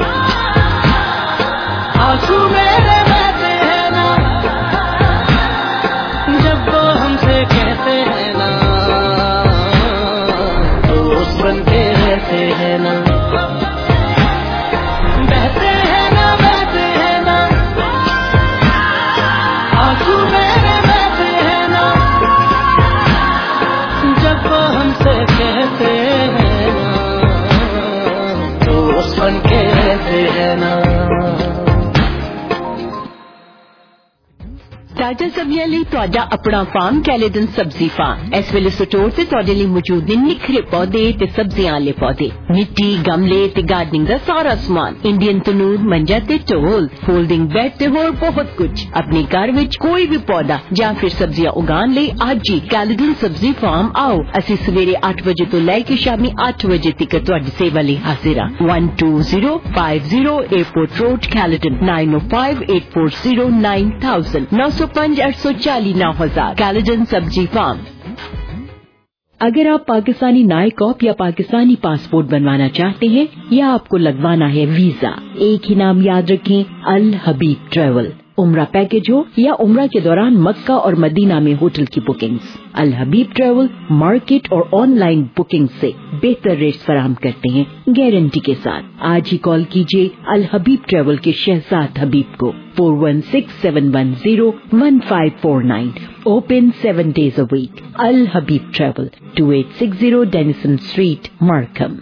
आंसू मेरे बहते हैं ना जब वो हमसे कहते हैं ना दोस्त बन के रहते हैं ना बहते हैं ना आंसू मेरे बहते हैं ना जब वो हमसे कहते हैं ना दोस्त बन के रहते हैं ना ताजा सब्जियां ਲਈ ਤੁਹਾਡਾ ਆਪਣਾ ਫਾਰਮ ਕੈਲੇਡਨ ਸਬਜ਼ੀ ਫਾਰਮ ਇਸ ਵੇਲੇ ਸਟੋਰ ਤੇ ਤੁਹਾਡੇ ਲਈ ਮੌਜੂਦ ਨੇ ਨਿਖਰੇ ਪੌਦੇ ਤੇ ਸਬਜ਼ੀਆਂ ਵਾਲੇ ਪੌਦੇ ਮਿੱਟੀ ਗਮਲੇ ਤੇ ਗਾਰਡਨਿੰਗ ਦਾ ਸਾਰਾ ਸਮਾਨ ਇੰਡੀਅਨ ਤਨੂਰ ਮੰਜਾ ਤੇ ਢੋਲ ਫੋਲਡਿੰਗ ਬੈੱਡ ਤੇ ਹੋਰ ਬਹੁਤ ਕੁਝ ਆਪਣੇ ਘਰ ਵਿੱਚ ਕੋਈ ਵੀ ਪੌਦਾ ਜਾਂ ਫਿਰ ਸਬਜ਼ੀਆਂ ਉਗਾਉਣ ਲਈ ਅੱਜ ਹੀ ਕੈਲੇਡਨ ਸਬਜ਼ੀ ਫਾਰਮ ਆਓ ਅਸੀਂ ਸਵੇਰੇ 8 ਵਜੇ ਤੋਂ ਲੈ ਕੇ ਸ਼ਾਮੀ 8 ਵਜੇ ਤੱਕ ਤੁਹਾਡੀ ਸੇਵਾ ਲਈ ਹਾਜ਼ਰ ਹਾਂ 12050 에어ਪੋਰਟ ਰੋਡ ਕੈਲੇਡਨ 9058409000 905-840-9000 कैलेडन सब्जी फार्म। अगर आप पाकिस्तानी नागरिक या पाकिस्तानी पासपोर्ट बनवाना चाहते हैं या आपको लगवाना है वीजा एक ही नाम याद रखें अल हबीब ट्रेवल उम्रा पैकेज हो या उम्रा के दौरान मक्का और मदीना में होटल की bookings Al Habib travel market और ऑनलाइन बुकिंग से बेहतर रेट्स फराहम करते हैं गारंटी के साथ आज ही कॉल कीजिए अल हबीब ट्रेवल के शहजाद हबीब को 4167101549 open 7 days a week Al Habib travel 2860 Dennison street Markham.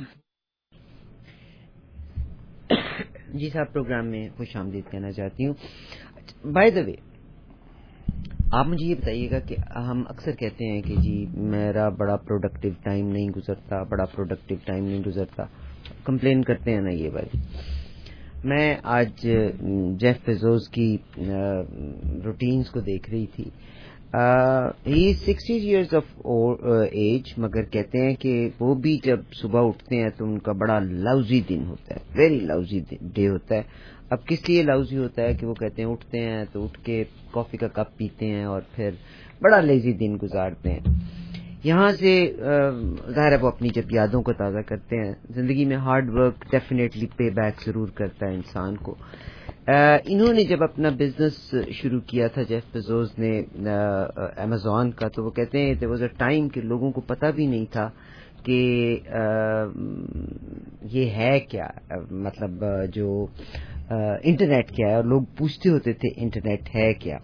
जी साहब प्रोग्राम में खुशामदीद कहना चाहती हूँ। बाय द वे आप मुझे ये बताइएगा कि हम अक्सर कहते हैं कि जी मेरा बड़ा प्रोडक्टिव टाइम नहीं गुजरता कंप्लेन करते हैं ना ये बात। मैं आज जेफ बेजोस की रूटीन्स को देख रही थी। ही 60 years of एज मगर कहते हैं कि वो भी जब सुबह उठते हैं तो उनका बड़ा लाउजी दिन होता है, वेरी लाउजी डे होता है। अब किस लिए लाउजी होता है कि वो कहते हैं उठते हैं तो उठ के कॉफी का कप पीते हैं और फिर बड़ा लेजी दिन गुजारते हैं। यहाँ से ज़ाहिर है वो अपनी जब यादों को ताज़ा करते हैं। जिंदगी में hard work definitely pay back जरूर करता है इंसान को। इन्होंने जब अपना बिजनेस शुरू किया था जेफ बेजोस ने अमेज़न का, तो वो कहते हैं देयर वाज अ टाइम कि लोगों को पता भी नहीं था कि ये है क्या, मतलब जो इंटरनेट क्या है, और लोग पूछते होते थे इंटरनेट है क्या।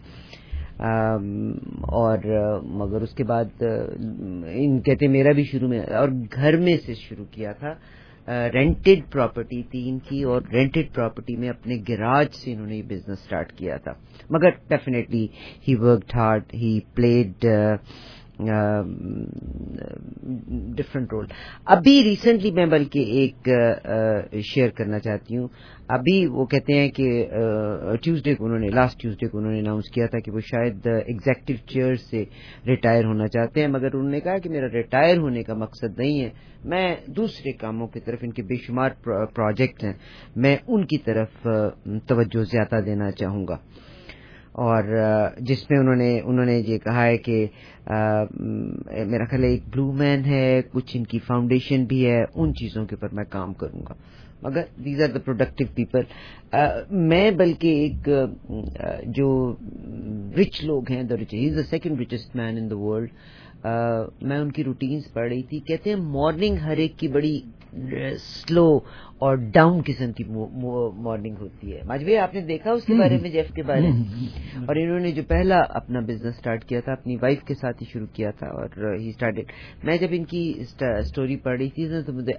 और मगर उसके बाद कहते मेरा भी शुरू में और घर में से शुरू किया था। रेंटेड प्रॉपर्टी थी इनकी और रेंटेड प्रॉपर्टी में अपने गैराज से इन्होंने ये बिजनेस स्टार्ट किया था। मगर definitely he worked hard, he played different role. ابھی ریسنٹلی میں بلکہ ایک شیئر کرنا چاہتی ہوں. ابھی وہ کہتے ہیں کہ لاسٹ ٹیوزڈے کو انہوں نے اناؤنس کیا تھا کہ وہ شاید ایگزیکٹو چیئر سے ریٹائر ہونا چاہتے ہیں, مگر انہوں نے کہا کہ میرا ریٹائر ہونے کا مقصد نہیں ہے, میں دوسرے کاموں کی طرف, ان کے بے شمار پروجیکٹ ہیں, میں ان کی طرف توجہ زیادہ دینا چاہوں گا. اور جس میں انہوں نے یہ کہا ہے کہ میرا خیال ہے ایک بلو مین ہے, کچھ ان کی فاؤنڈیشن بھی ہے, ان چیزوں کے اوپر میں کام کروں گا. مگر these are the productive people. میں بلکہ ایک جو رچ لوگ ہیں, he is the second richest man in the world, میں ان کی روٹینز پڑھ رہی تھی. کہتے ہیں مارننگ ہر ایک کی بڑی سلو اور ڈاؤن قسم کی مارننگ ہوتی ہے. ماجوی آپ نے دیکھا اس کے بارے میں, جیف کے بارے میں. اور انہوں نے جو پہلا اپنا بزنس سٹارٹ کیا تھا اپنی وائف کے ساتھ ہی شروع کیا تھا, اور ہی سٹارٹڈ. میں جب ان کی سٹوری پڑھ رہی تھی تو مجھے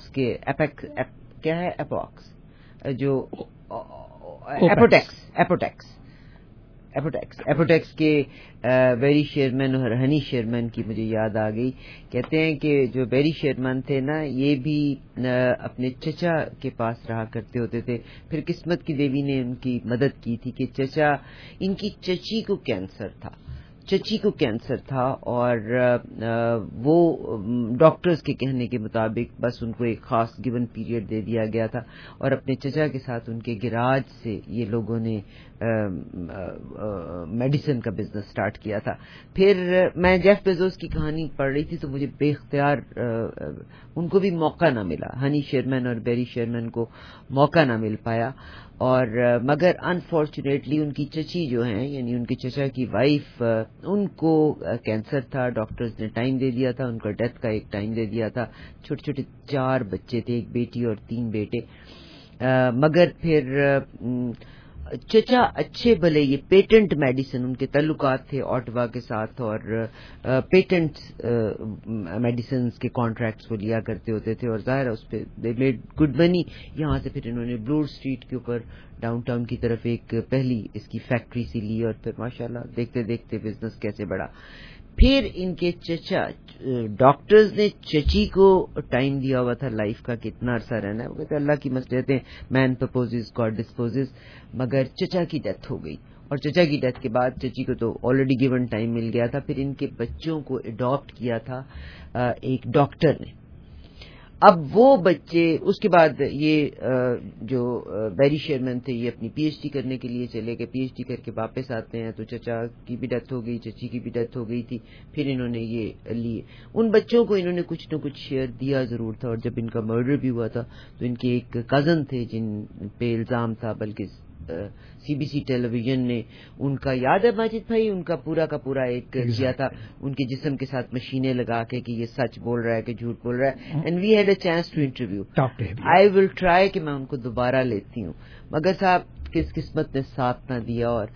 اپوٹیکس کے بیری شیرمین اور ہنی شیرمین کی مجھے یاد آ گئی. کہتے ہیں کہ جو بیری شیرمین تھے نا, یہ بھی اپنے چچا کے پاس رہا کرتے ہوتے تھے. پھر قسمت کی دیوی نے ان کی مدد کی تھی کہ ان کی چچی کو کینسر تھا, اور وہ ڈاکٹرز کے کہنے کے مطابق بس ان کو ایک خاص گیون پیریڈ دے دیا گیا تھا, اور اپنے چچا کے ساتھ ان کے گراج سے یہ لوگوں نے میڈیسن کا بزنس سٹارٹ کیا تھا. پھر میں جیف بیزوس کی کہانی پڑھ رہی تھی تو مجھے بے اختیار ان کو بھی موقع نہ ملا, ہنی شیرمین اور بیری شیرمین کو موقع نہ مل پایا. اور مگر انفارچونیٹلی ان کی چچی جو ہیں, یعنی ان کے چچا کی وائف, ان کو کینسر تھا. ڈاکٹرز نے ٹائم دے دیا تھا, ان کا ڈیتھ کا ایک ٹائم دے دیا تھا. چھوٹے چھوٹے 4 بچے تھے, ایک بیٹی اور 3 بیٹے. مگر پھر چچا اچھے بھلے, یہ پیٹنٹ میڈیسن ان کے تعلقات تھے آٹوا کے ساتھ, اور پیٹنٹ میڈیسنز کے کانٹریکٹس وہ لیا کرتے ہوتے تھے, اور ظاہر ہے اس پہ دے میڈ گڈ منی. یہاں سے پھر انہوں نے بلور اسٹریٹ کے اوپر ڈاؤن ٹاؤن کی طرف ایک پہلی اس کی فیکٹری سی لی, اور پھر ماشاءاللہ دیکھتے دیکھتے بزنس کیسے بڑھا. پھر ان کے چچا, ڈاکٹرز نے چچی کو ٹائم دیا ہوا تھا لائف کا کتنا عرصہ رہنا ہے. وہ کہتے اللہ کی مصلحتیں, مین پرپوزز گاڈ ڈسپوزز. مگر چچا کی ڈیتھ ہو گئی, اور چچا کی ڈیتھ کے بعد چچی کو تو آلریڈی گیون ٹائم مل گیا تھا. پھر ان کے بچوں کو اڈاپٹ کیا تھا ایک ڈاکٹر نے. اب وہ بچے, اس کے بعد یہ جو بیری شیرمین تھے یہ اپنی پی ایچ ڈی کرنے کے لیے چلے گئے. پی ایچ ڈی کر کے واپس آتے ہیں تو چچا کی بھی ڈیتھ ہو گئی, چچی کی بھی ڈیتھ ہو گئی تھی. پھر انہوں نے یہ لیے. ان بچوں کو انہوں نے کچھ نہ کچھ شیئر دیا ضرور تھا. اور جب ان کا مرڈر بھی ہوا تھا تو ان کے ایک کزن تھے جن پہ الزام تھا, بلکہ سی بی سی ٹیلی ویژن نے ان کا, یاد ہے ماجد بھائی, ان کا پورا ایک کیا تھا ان کے جسم کے ساتھ مشینیں لگا کے کہ یہ سچ بول رہا ہے کہ جھوٹ بول رہا ہے. And we had a chance to interview. I will try کہ میں ان کو دوبارہ لیتی ہوں, مگر صاحب کس قسمت نے ساتھ نہ دیا, اور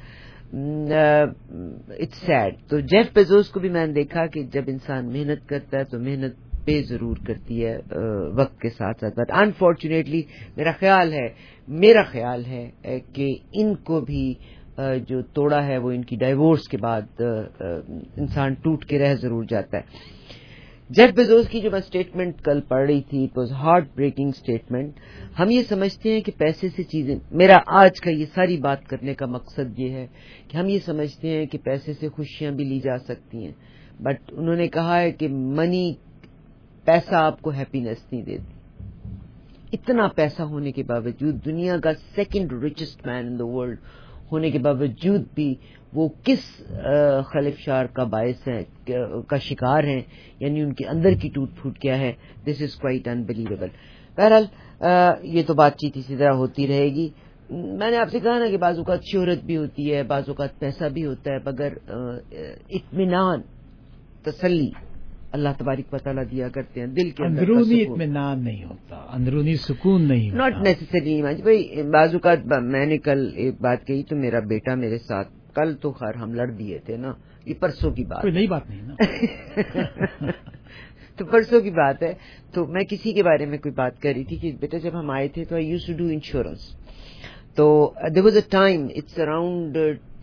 اٹس سیڈ. تو جیف بیزوس کو بھی میں نے دیکھا کہ جب انسان محنت کرتا ہے تو محنت پہ ضرور کرتی ہے وقت کے ساتھ ساتھ. بٹ انفارچونیٹلی میرا خیال ہے کہ ان کو بھی جو توڑا ہے وہ ان کی ڈائیورس کے بعد انسان ٹوٹ کے رہ ضرور جاتا ہے. جیف بیزوس کی جو میں اسٹیٹمنٹ کل پڑھ رہی تھی, it was heartbreaking statement. ہم یہ سمجھتے ہیں کہ پیسے سے چیزیں, میرا آج کا یہ ساری بات کرنے کا مقصد یہ ہے کہ ہم یہ سمجھتے ہیں کہ پیسے سے خوشیاں بھی لی جا سکتی ہیں, بٹ انہوں نے کہا ہے کہ پیسہ آپ کو ہیپینس نہیں دیتی. اتنا پیسہ ہونے کے باوجود, دنیا کا second richest man in the world ہونے کے باوجود بھی وہ کس خلفشار کا باعث ہے, کا شکار ہیں, یعنی ان کے اندر کی ٹوٹ پھوٹ کیا ہے. This is quite unbelievable. بہرحال یہ تو بات چیت اسی طرح ہوتی رہے گی. میں نے آپ سے کہا نا کہ بعض اوقات شہرت بھی ہوتی ہے, بعض اوقات پیسہ بھی ہوتا ہے, مگر اطمینان, تسلی اللہ تبارک و تعالیٰ دیا کرتے ہیں. دل کے اندرونی اطمینان نہیں ہوتا, اندرونی سکون نہیں ہوتا. ناٹ نیسسری ماجد بھائی. بعض اوقات میں نے کل ایک بات کہی تو میرا بیٹا میرے ساتھ, کل تو خیر ہم لڑ دیے تھے نا, یہ پرسوں کی بات, کوئی نئی بات نہیں نا. تو پرسوں کی بات ہے. تو میں کسی کے بارے میں کوئی بات کر رہی تھی کہ بیٹا جب ہم آئے تھے تو I used to do insurance. تو there was a time, it's around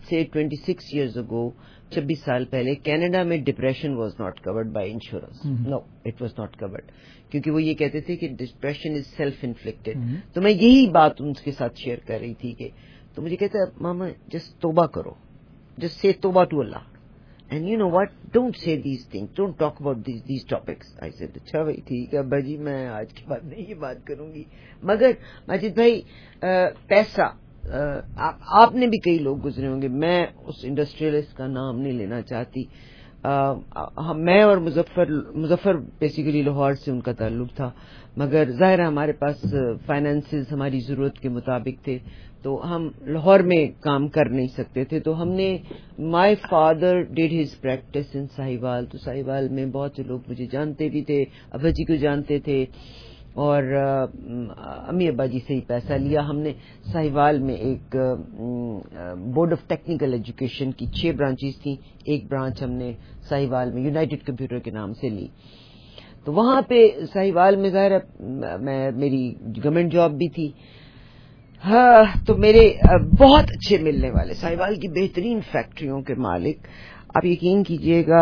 سے 26 years ago, 26 سال پہلے کینیڈا میں depression was not covered by insurance. No, it was not covered, کیونکہ وہ یہ کہتے تھے کہ ڈپریشن از سیلف انفلکٹڈ. تو میں یہی بات ان کے ساتھ شیئر کر رہی تھی کہ تو مجھے کہتا ہے ماما جسٹ توبہ کرو, جسٹ سے توبہ to Allah. And you know what? Don't say these things. Don't talk about these topics. I said, اچھا بھائی ٹھیک ہے ابا جی, میں آج کے بعد نہیں یہ بات کروں گی. مگر ماجد بھائی پیسہ, آپ نے بھی کئی لوگ گزرے ہوں گے, میں اس انڈسٹریلسٹ کا نام نہیں لینا چاہتی. میں اور مظفر بیسیکلی لاہور سے ان کا تعلق تھا, مگر ظاہر ہے ہمارے پاس فائنانسز ہماری ضرورت کے مطابق تھے, تو ہم لاہور میں کام کر نہیں سکتے تھے. تو ہم نے, my father did his practice in Sahiwal. تو ساہیوال میں بہت سے لوگ مجھے جانتے بھی تھے, ابا جی کو جانتے تھے, اور امی ابا جی سے ہی پیسہ لیا. ہم نے ساہیوال میں ایک بورڈ آف ٹیکنیکل ایجوکیشن کی 6 برانچز تھیں, ایک برانچ ہم نے ساہیوال میں یونائٹڈ کمپیوٹر کے نام سے لی. تو وہاں پہ ساہیوال میں ظاہر میری گورنمنٹ جاب بھی تھی. ہاں, تو میرے بہت اچھے ملنے والے ساہیوال کی بہترین فیکٹریوں کے مالک, آپ یقین کیجئے گا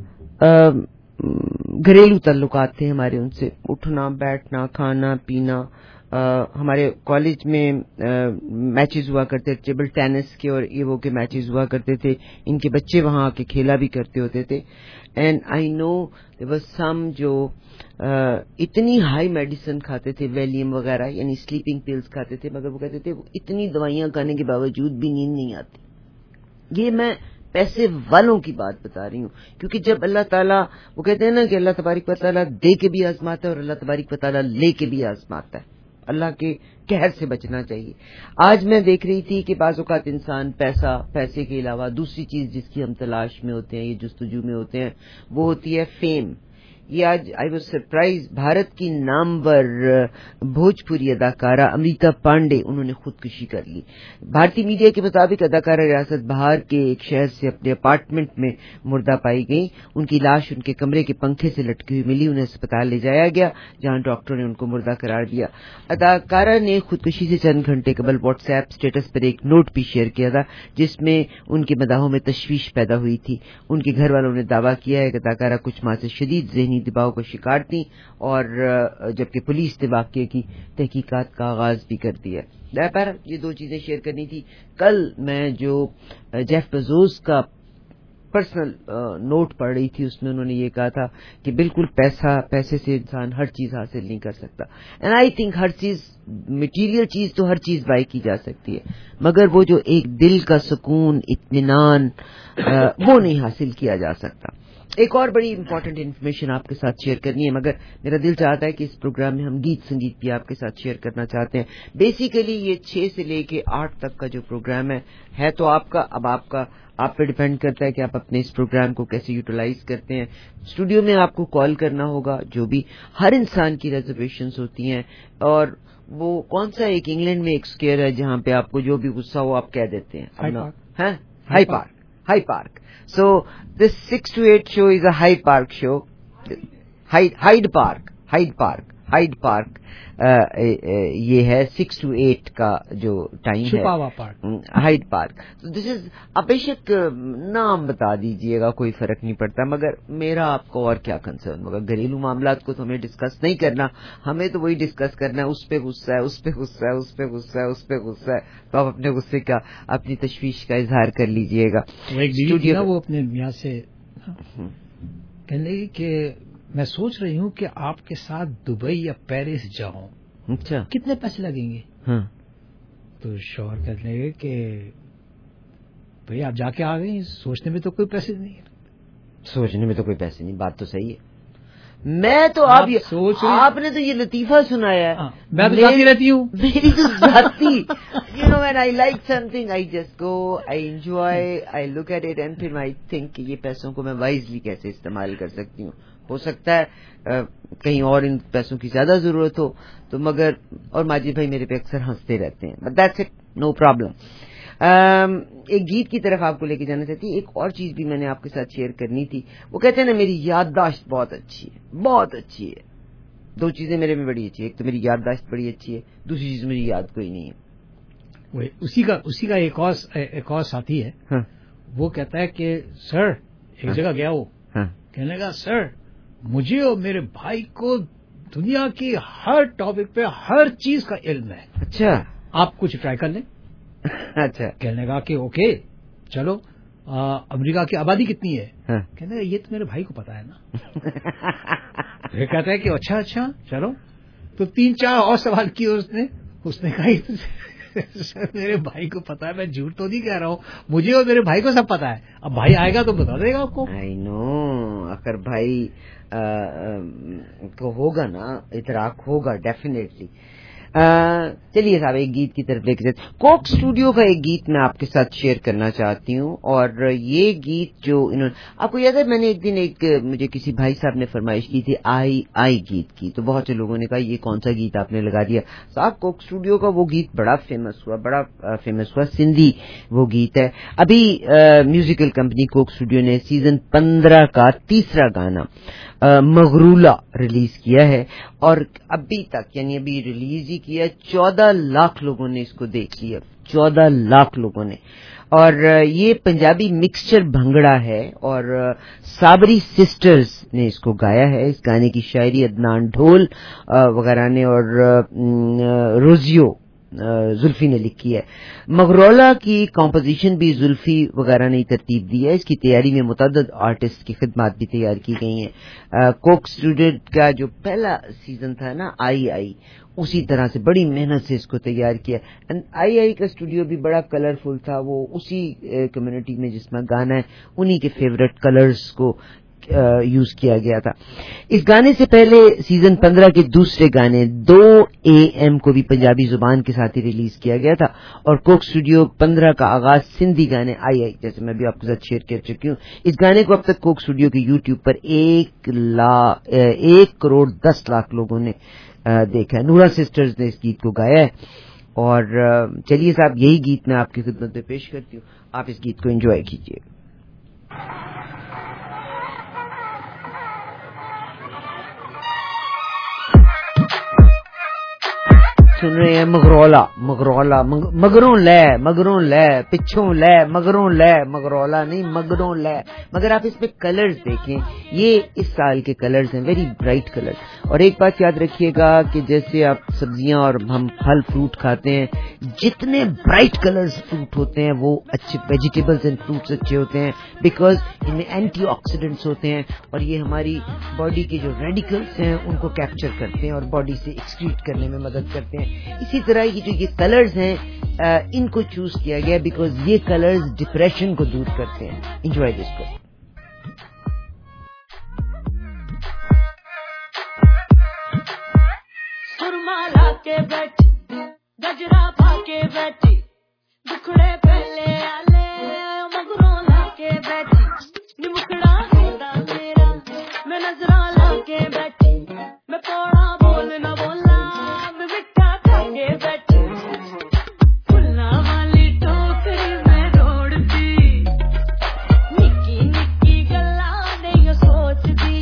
گھریلو تعلقات تھے ہمارے ان سے, اٹھنا بیٹھنا کھانا پینا. ہمارے کالج میں میچز ہوا کرتے تھے, ٹیبل ٹینس کے اور ایوو کے میچز ہوا کرتے تھے. ان کے بچے وہاں آ کے کھیلا بھی کرتے ہوتے تھے. And I know there was some جو اتنی ہائی میڈیسن کھاتے تھے, ویلیم وغیرہ یعنی سلیپنگ پلز کھاتے تھے, مگر وہ کہتے تھے اتنی دوائیاں کھانے کے باوجود بھی نیند نہیں آتی. یہ میں پیسے والوں کی بات بتا رہی ہوں, کیونکہ جب اللہ تعالیٰ, وہ کہتے ہیں نا کہ اللہ تبارک و تعالیٰ دے کے بھی آزماتا ہے اور اللہ تبارک و تعالیٰ لے کے بھی آزماتا ہے. اللہ کے قہر سے بچنا چاہیے. آج میں دیکھ رہی تھی کہ بعض اوقات انسان پیسے کے علاوہ دوسری چیز جس کی ہم تلاش میں ہوتے ہیں, یہ جستجو میں ہوتے ہیں, وہ ہوتی ہے فیم. یہ آج آئی واز سرپرائز, بھارت کی نامور بھوجپوری اداکارہ امریتا پانڈے, انہوں نے خودکشی کر لی. بھارتی میڈیا کے مطابق اداکارہ ریاست بہار کے ایک شہر سے اپنے اپارٹمنٹ میں مردہ پائی گئی. ان کی لاش ان کے کمرے کے پنکھے سے لٹکی ہوئی ملی. انہیں اسپتال لے جایا گیا جہاں ڈاکٹروں نے ان کو مردہ قرار دیا. اداکارہ نے خودکشی سے چند گھنٹے قبل واٹس ایپ اسٹیٹس پر ایک نوٹ بھی شیئر کیا تھا جس میں ان کے مداحوں میں تشویش پیدا ہوئی تھی. ان کے گھر والوں نے دعویٰ کیا ہے کہ اداکارہ کچھ ماہ سے شدید ذہنی دباؤ کا شکار تھی, اور جبکہ پولیس نے واقعے کی تحقیقات کا آغاز بھی کر دیا. یہ 2 چیزیں شیئر کرنی تھی. کل میں جو جیف بیزوس کا پرسنل نوٹ پڑھ رہی تھی, اس میں انہوں نے یہ کہا تھا کہ بالکل پیسے سے انسان ہر چیز حاصل نہیں کر سکتا. اینڈ آئی تھنک ہر چیز, مٹیریل چیز تو ہر چیز بائی کی جا سکتی ہے, مگر وہ جو ایک دل کا سکون, اطمینان, وہ نہیں حاصل کیا جا سکتا. ایک اور بڑی امپورٹنٹ انفارمیشن آپ کے ساتھ شیئر کرنی ہے, مگر میرا دل چاہتا ہے کہ اس پروگرام میں ہم گیت سنگیت بھی آپ کے ساتھ شیئر کرنا چاہتے ہیں. بیسیکلی یہ 6 سے لے کے 8 تک کا جو پروگرام ہے تو آپ کا, اب آپ پہ ڈیپینڈ کرتا ہے کہ آپ اپنے اس پروگرام کو کیسے یوٹیلائز کرتے ہیں. اسٹوڈیو میں آپ کو کال کرنا ہوگا, جو بھی ہر انسان کی ریزرویشنز ہوتی ہیں, اور وہ کون سا ایک انگلینڈ میں ایک اسکیئر ہے جہاں پہ آپ کو جو بھی غصہ ہو آپ کہہ دیتے ہیں, High Park. So this 6 to 8 show is a Hyde Park show. Hyde Park. یہ ہے 6 to 8 کا جو ٹائم ہے, ہائیڈ پارک. دس از, آپ بے شک نام بتا دیجئے گا, کوئی فرق نہیں پڑتا, مگر میرا آپ کو اور کیا کنسرن ہوگا. گھریلو معاملات کو تو ہمیں ڈسکس نہیں کرنا, ہمیں تو وہی ڈسکس کرنا ہے, اس پہ غصہ ہے. تو آپ اپنے غصے کا, اپنی تشویش کا اظہار کر لیجئے گا. وہ اپنے میاں سے کہنے کہ میں سوچ رہی ہوں کہ آپ کے ساتھ دبئی یا پیرس جاؤں, اچھا کتنے پیسے لگیں گے؟ ہاں, تو شوہر کہنے لگے کہ بھئی آپ جا کے آ گئے, سوچنے میں تو کوئی پیسے نہیں ہے. سوچنے میں تو کوئی پیسے نہیں, بات تو صحیح ہے. میں تو آپ نے تو یہ لطیفہ سنایا ہے, میں تو جاتی رہتی ہوں, میری تو ذاتی, you know when I like something I just go, I enjoy, I look at it and پھر I think کہ یہ پیسوں کو میں وائزلی کیسے استعمال کر سکتی ہوں. ہو سکتا ہے کہیں اور ان پیسوں کی زیادہ ضرورت ہو تو, مگر, اور ماجد بھائی میرے پہ اکثر ہنستے رہتے ہیں, but that's it, no problem. ایک گیت کی طرف آپ کو لے کے جانا چاہتی ہے. ایک اور چیز بھی میں نے آپ کے ساتھ شیئر کرنی تھی. وہ کہتے ہیں نا میری یادداشت بہت اچھی ہے. 2 چیزیں میرے میں بڑی اچھی ہے, ایک تو میری یادداشت بڑی اچھی ہے, دوسری چیز میری یاد کوئی نہیں ہے. उसी का एक और साथी है, वो कहता है कि सर एक जगह गया वो, कहने लगा सर मुझे और मेरे भाई को दुनिया की हर टॉपिक पे हर चीज का इल्म है। अच्छा, आप कुछ ट्राई कर लें। अच्छा, कहने लगा कि ओके चलो, अमेरिका की आबादी कितनी है? कहने लगा ये तो मेरे भाई को पता है ना। फिर कहता है कि अच्छा चलो, तो 3-4 और सवाल किए उसने कहा सर मेरे भाई को पता है, मैं झूठ तो नहीं कह रहा हूँ, मुझे और मेरे भाई को सब पता है, अब भाई आएगा तो बता देगा आपको। आई नो, अगर भाई को होगा ना इतराक होगा डेफिनेटली। चलिए साहब एक गीत की तरफ लेके चलते। कोक स्टूडियो का एक गीत मैं आपके साथ शेयर करना चाहती हूँ, और ये गीत जो इन्होंने, आपको याद है मैंने एक दिन मुझे किसी भाई साहब ने फरमाइश की थी आई गीत की, तो बहुत से लोगों ने कहा ये कौन सा गीत आपने लगा दिया साहब। कोक स्टूडियो का वो गीत बड़ा फेमस हुआ, सिंधी वो गीत है। अभी म्यूजिकल कंपनी कोक स्टूडियो ने सीजन 15 का तीसरा गाना मगरूला रिलीज किया है, और अभी तक यानी अभी रिलीज ही किया, 14 लाख लोगों ने इसको देख लिया, 14 लाख लोगों ने। और ये पंजाबी मिक्सचर भंगड़ा है, और साबरी सिस्टर्स ने इसको गाया है। इस गाने की शायरी अदनान ढोल वगैरह ने और रोजियो जुल्फी ने लिखी है। मगरौला की कॉम्पोजिशन भी जुल्फी वगैरह ने तरतीब दी है। इसकी तैयारी में मुतअद्दिद आर्टिस्ट की खिदमत भी तैयार की गई हैं। कोक स्टूडियो का जो पहला सीजन था ना आई, उसी तरह से बड़ी मेहनत से इसको तैयार किया। एंड आई का स्टूडियो भी बड़ा कलरफुल था, वो उसी कम्युनिटी में जिसमें गाना है उन्हीं के फेवरेट कलर्स को यूज किया गया था। इस गाने से पहले सीजन 15 के दूसरे गाने 2 AM को भी पंजाबी जुबान के साथ ही रिलीज किया गया था, और कोक स्टूडियो 15 का आगाज सिंधी गाने आई जैसे मैं भी आपके साथ शेयर कर चुकी हूँ। इस गाने को अब तक कोक स्टूडियो के यूट्यूब पर 1 करोड़ 10 लाख लोगों ने देखा है। नूरा सिस्टर्स ने इस गीत को गाया है, और चलिए साहब यही गीत मैं आपकी खिदमत में पेश करती हूँ, आप इस गीत को एंजॉय कीजिए। सुन रहे हैं मगरों ले पिछों ले मगरौला नहीं मगरों ले। मगर आप इसमें कलर्स देखें, ये इस साल के कलर्स हैं, वेरी ब्राइट कलर। और एक बात याद रखिएगा कि जैसे आप सब्जियां और हम फल फ्रूट खाते हैं, जितने ब्राइट कलर्स फ्रूट होते हैं वो अच्छे, वेजिटेबल्स एंड फ्रूट्स अच्छे होते हैं, बिकॉज इनमें एंटीऑक्सीडेंट्स होते हैं, और ये हमारी बॉडी के जो रेडिकल्स हैं उनको कैप्चर करते हैं और बॉडी से एक्सक्रीट करने में मदद करते हैं। इसी तरह की जो ये कलर्स हैं इनको चूज किया गया बिकॉज ये कलर्स डिप्रेशन को दूर करते हैं। एंजॉय दिस को। सुरमा लाके बैठी गजरा पाके बैठी दुखड़े पहले आले मगरों लाके बैठी निमुकड़ा होता मेरा मैं नजरा लाके बैठी मैं पौड़ा बोल न बोला मैं मिठा खाके बैठी फुल्ला वाली टोकरी में दौड़ती निक्की निक्की गल्ला नहीं सोचती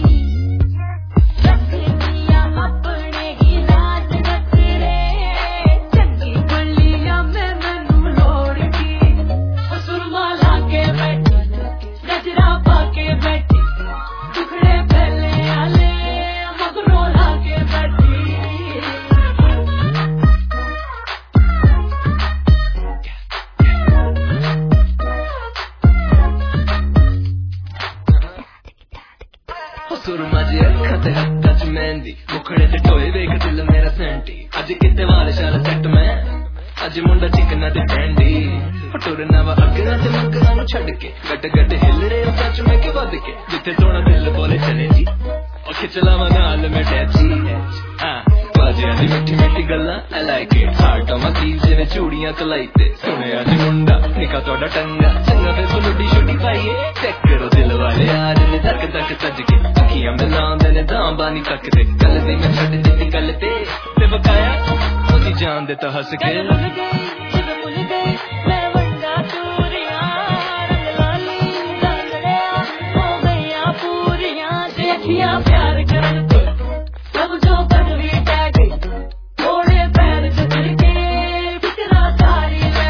रखनिया अपने ही राज नचरे चंगी गलियां में मैनू लोड़ती सुरमा लाके बैठी गजरा पाके बैठी टुकड़े पहले आले मगरों लाके बैठी। सुरमा जी अखा ते हत्था च मेहंदी मुखड़े ते टोए वेख दिल मेरा सेंटी अज किते वाल शाल सेट मैं अज मुंडा चिकना ते बैंडी टुरना वा अगरा ते मगरा नु छड़ के गट गट हिल रे सच में के वध के जिथे थोड़ा दिल बोले चले जी ओ खिचलावा नाल में टैची हां बाजे दी मिठी मिठी गल्ला I like it heart on my keys जिने चूड़ियां कलाई ते सुने अज मुंडा निका तोड़ा टंगा चंगा ते सुलुडी छुटी पाईए चेक करो दिल वाले यार ने धक धक सज के अखियां मिलांदे ने दां बानी तक ते गल दी मैं छड़ दित्ती गल ते बकाया ओदी जान दे तो हंस के मैं वंडा चूरियां रंग लाली दांगड़िया हो गईया पूरियां ते अखियां प्यार करन ते सब जो बदली टैग थोड़े पैर जड़ के फिकरा सारी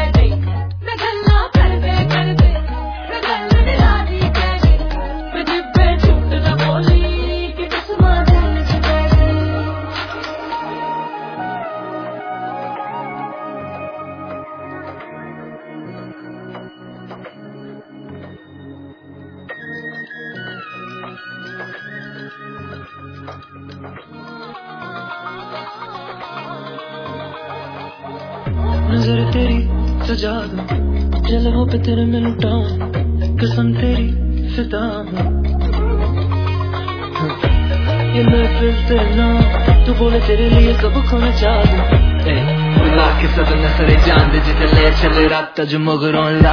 नजर तेरी सजा दूं, जलवों पे तेरे में लुटाऊं, कसम तेरी फिदा हूं। ये मैं फिर से ना, तू बोले तेरे लिए सब खोना चाह दूं। खुदा के सदन सरे जान दे जिते ले चले रात जो मगरों ला।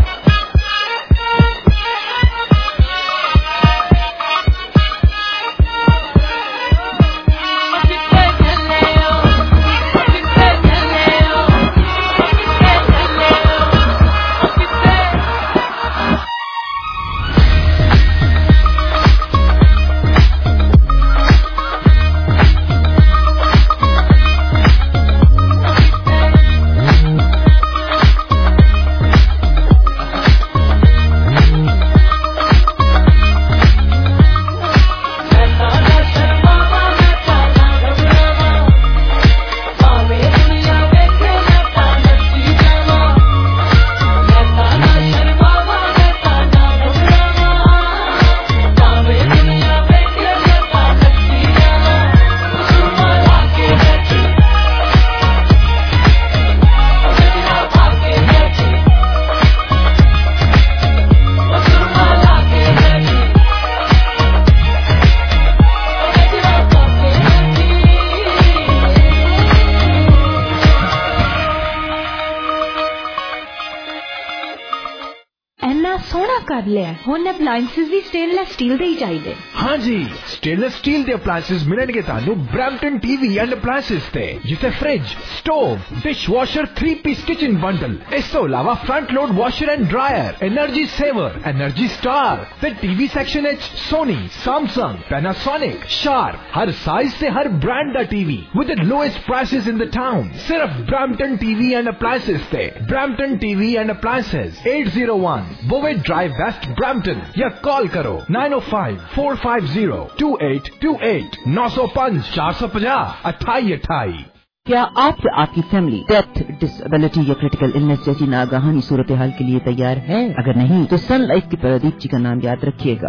ਹੁਣ ਅਪਲਾਈਐਂਸਿਸ ਵੀ ਸਟੇਨਲੈਸ ਸਟੀਲ ਦੇ ਹੀ ਚਾਹੀਦੇ। हाँ जी, स्टेनलेस स्टील ਦੇ ਅਪਲਾਈਐਂਸਿਸ ਮਿਲਣਗੇ ਤੁਹਾਨੂੰ ਬ੍ਰੈਂਪਟਨ ਟੀਵੀ ਐਂਡ ਅਪਲਾਈਐਂਸਿਸ ਤੇ, ਜਿੱਥੇ fridge, stove, dishwasher 3-piece kitchen bundle, ਇਸ ਤੋਂ ਇਲਾਵਾ front load washer and dryer, energy saver, energy star ਤੇ ਟੀਵੀ ਸੈਕਸ਼ਨ ਵਿੱਚ ਸੋਨੀ, ਸੈਮਸੰਗ, ਪੈਨਾਸੋਨਿਕ, ਸ਼ਾਰਪ, ਹਰ ਸਾਈਜ਼ ਤੇ ਹਰ ਬ੍ਰਾਂਡ ਦਾ TV with the lowest prices in the town. ਸਿਰਫ ਬ੍ਰੈਂਪਟਨ ਟੀਵੀ ਐਂਡ ਅਪਲਾਈਐਂਸਿਸ ਤੇ। ਬ੍ਰੈਂਪਟਨ ਟੀਵੀ ਐਂਡ ਅਪਲਾਈਐਂਸਿਸ 801 ਬੋਵੇ drive west Brampton, या कॉल करो 905-450-2828 905 450 2828। क्या आप या आपकी फैमिली डेथ, डिसेबिलिटी या क्रिटिकल इलनेस जैसी नागहानी सूरत हाल के लिए तैयार है? अगर नहीं तो सन लाइफ के प्रदीप जी का नाम याद रखिएगा।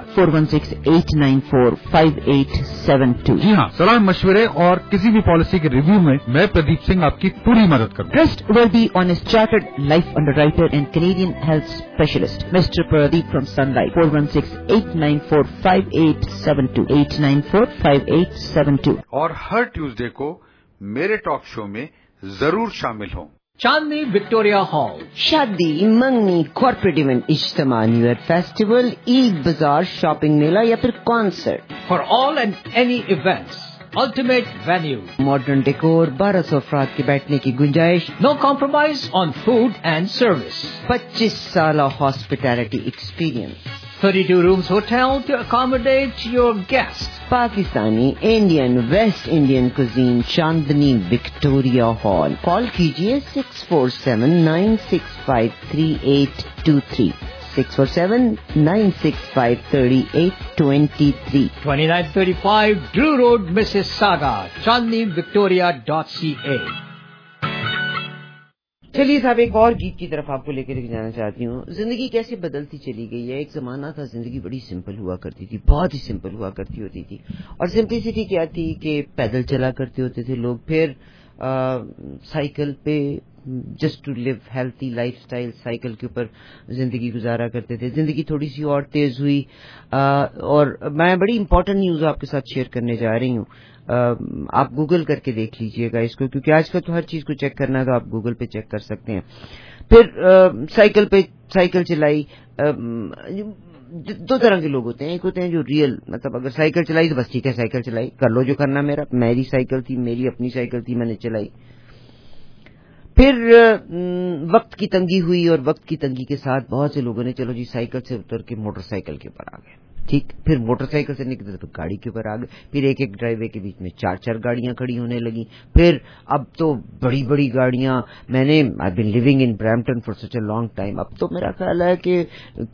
416-894-5872। जी हाँ, सलाह मशवरे और किसी भी पॉलिसी के रिव्यू में मैं प्रदीप सिंह आपकी पूरी मदद करूँगा। Trustworthy, honest, chartered life underwriter and Canadian health specialist mister Pradeep from Sun Life. 416-894-5872 894-5872। और हर ट्यूसडे को मेरे टॉक शो में जरूर शामिल हों। चांदनी विक्टोरिया हॉल, शादी, मंगनी, कॉर्पोरेट इवेंट, इज्तिमा, न्यू ईयर फेस्टिवल, ईद बाजार, शॉपिंग मेला या फिर concert. For all and any events, ultimate venue, modern decor, 1200 अफराद के बैठने की गुंजाइश, no compromise on food and service, 25 साल hospitality experience, 32 rooms hotel to accommodate your guests. Pakistani, Indian, West Indian cuisine, Chandni Victoria Hall. Call कीजिए 647-965-3823 647-965-3823 2935 Drew Road, Mississauga, chandnivictoria.ca। चलिए साहब, एक और गीत की तरफ आपको लेकर जाना चाहती हूँ। जिंदगी कैसे बदलती चली गई है। एक जमाना था जिंदगी बड़ी सिंपल हुआ करती थी, बहुत ही सिंपल हुआ करती होती थी। और सिंपलिसिटी क्या थी कि पैदल चला करते होते थे लोग, फिर साइकिल पे just to live healthy lifestyle, cycle के ऊपर जिंदगी गुजारा करते थे। जिंदगी थोड़ी सी और तेज हुई और मैं बड़ी इंपॉर्टेंट न्यूज आपके साथ शेयर करने जा रही हूँ। आप गूगल करके देख लीजिएगा इसको, क्योंकि आजकल तो हर चीज को चेक करना है तो आप गूगल पे चेक कर सकते हैं। फिर साइकिल चलाई। दो तरह के लोग होते हैं, एक होते हैं जो रियल, मतलब अगर साइकिल चलाई तो बस ठीक है, साइकिल चलाई, कर लो जो करना। मेरी साइकिल थी, मेरी अपनी साइकिल थी, मैंने चलाई। फिर वक्त की तंगी हुई और वक्त की तंगी के साथ बहुत से लोगों ने चलो जी साइकिल से उतर के मोटरसाइकिल के ऊपर आ गए। ठीक, फिर मोटरसाइकिल से निकले तो गाड़ी के ऊपर आ गए। फिर एक एक ड्राइववे के बीच में 4-4 गाड़ियां खड़ी होने लगी। फिर अब तो बड़ी बड़ी गाड़ियां, I been living in Brampton for such a long time. अब तो मेरा ख्याल है कि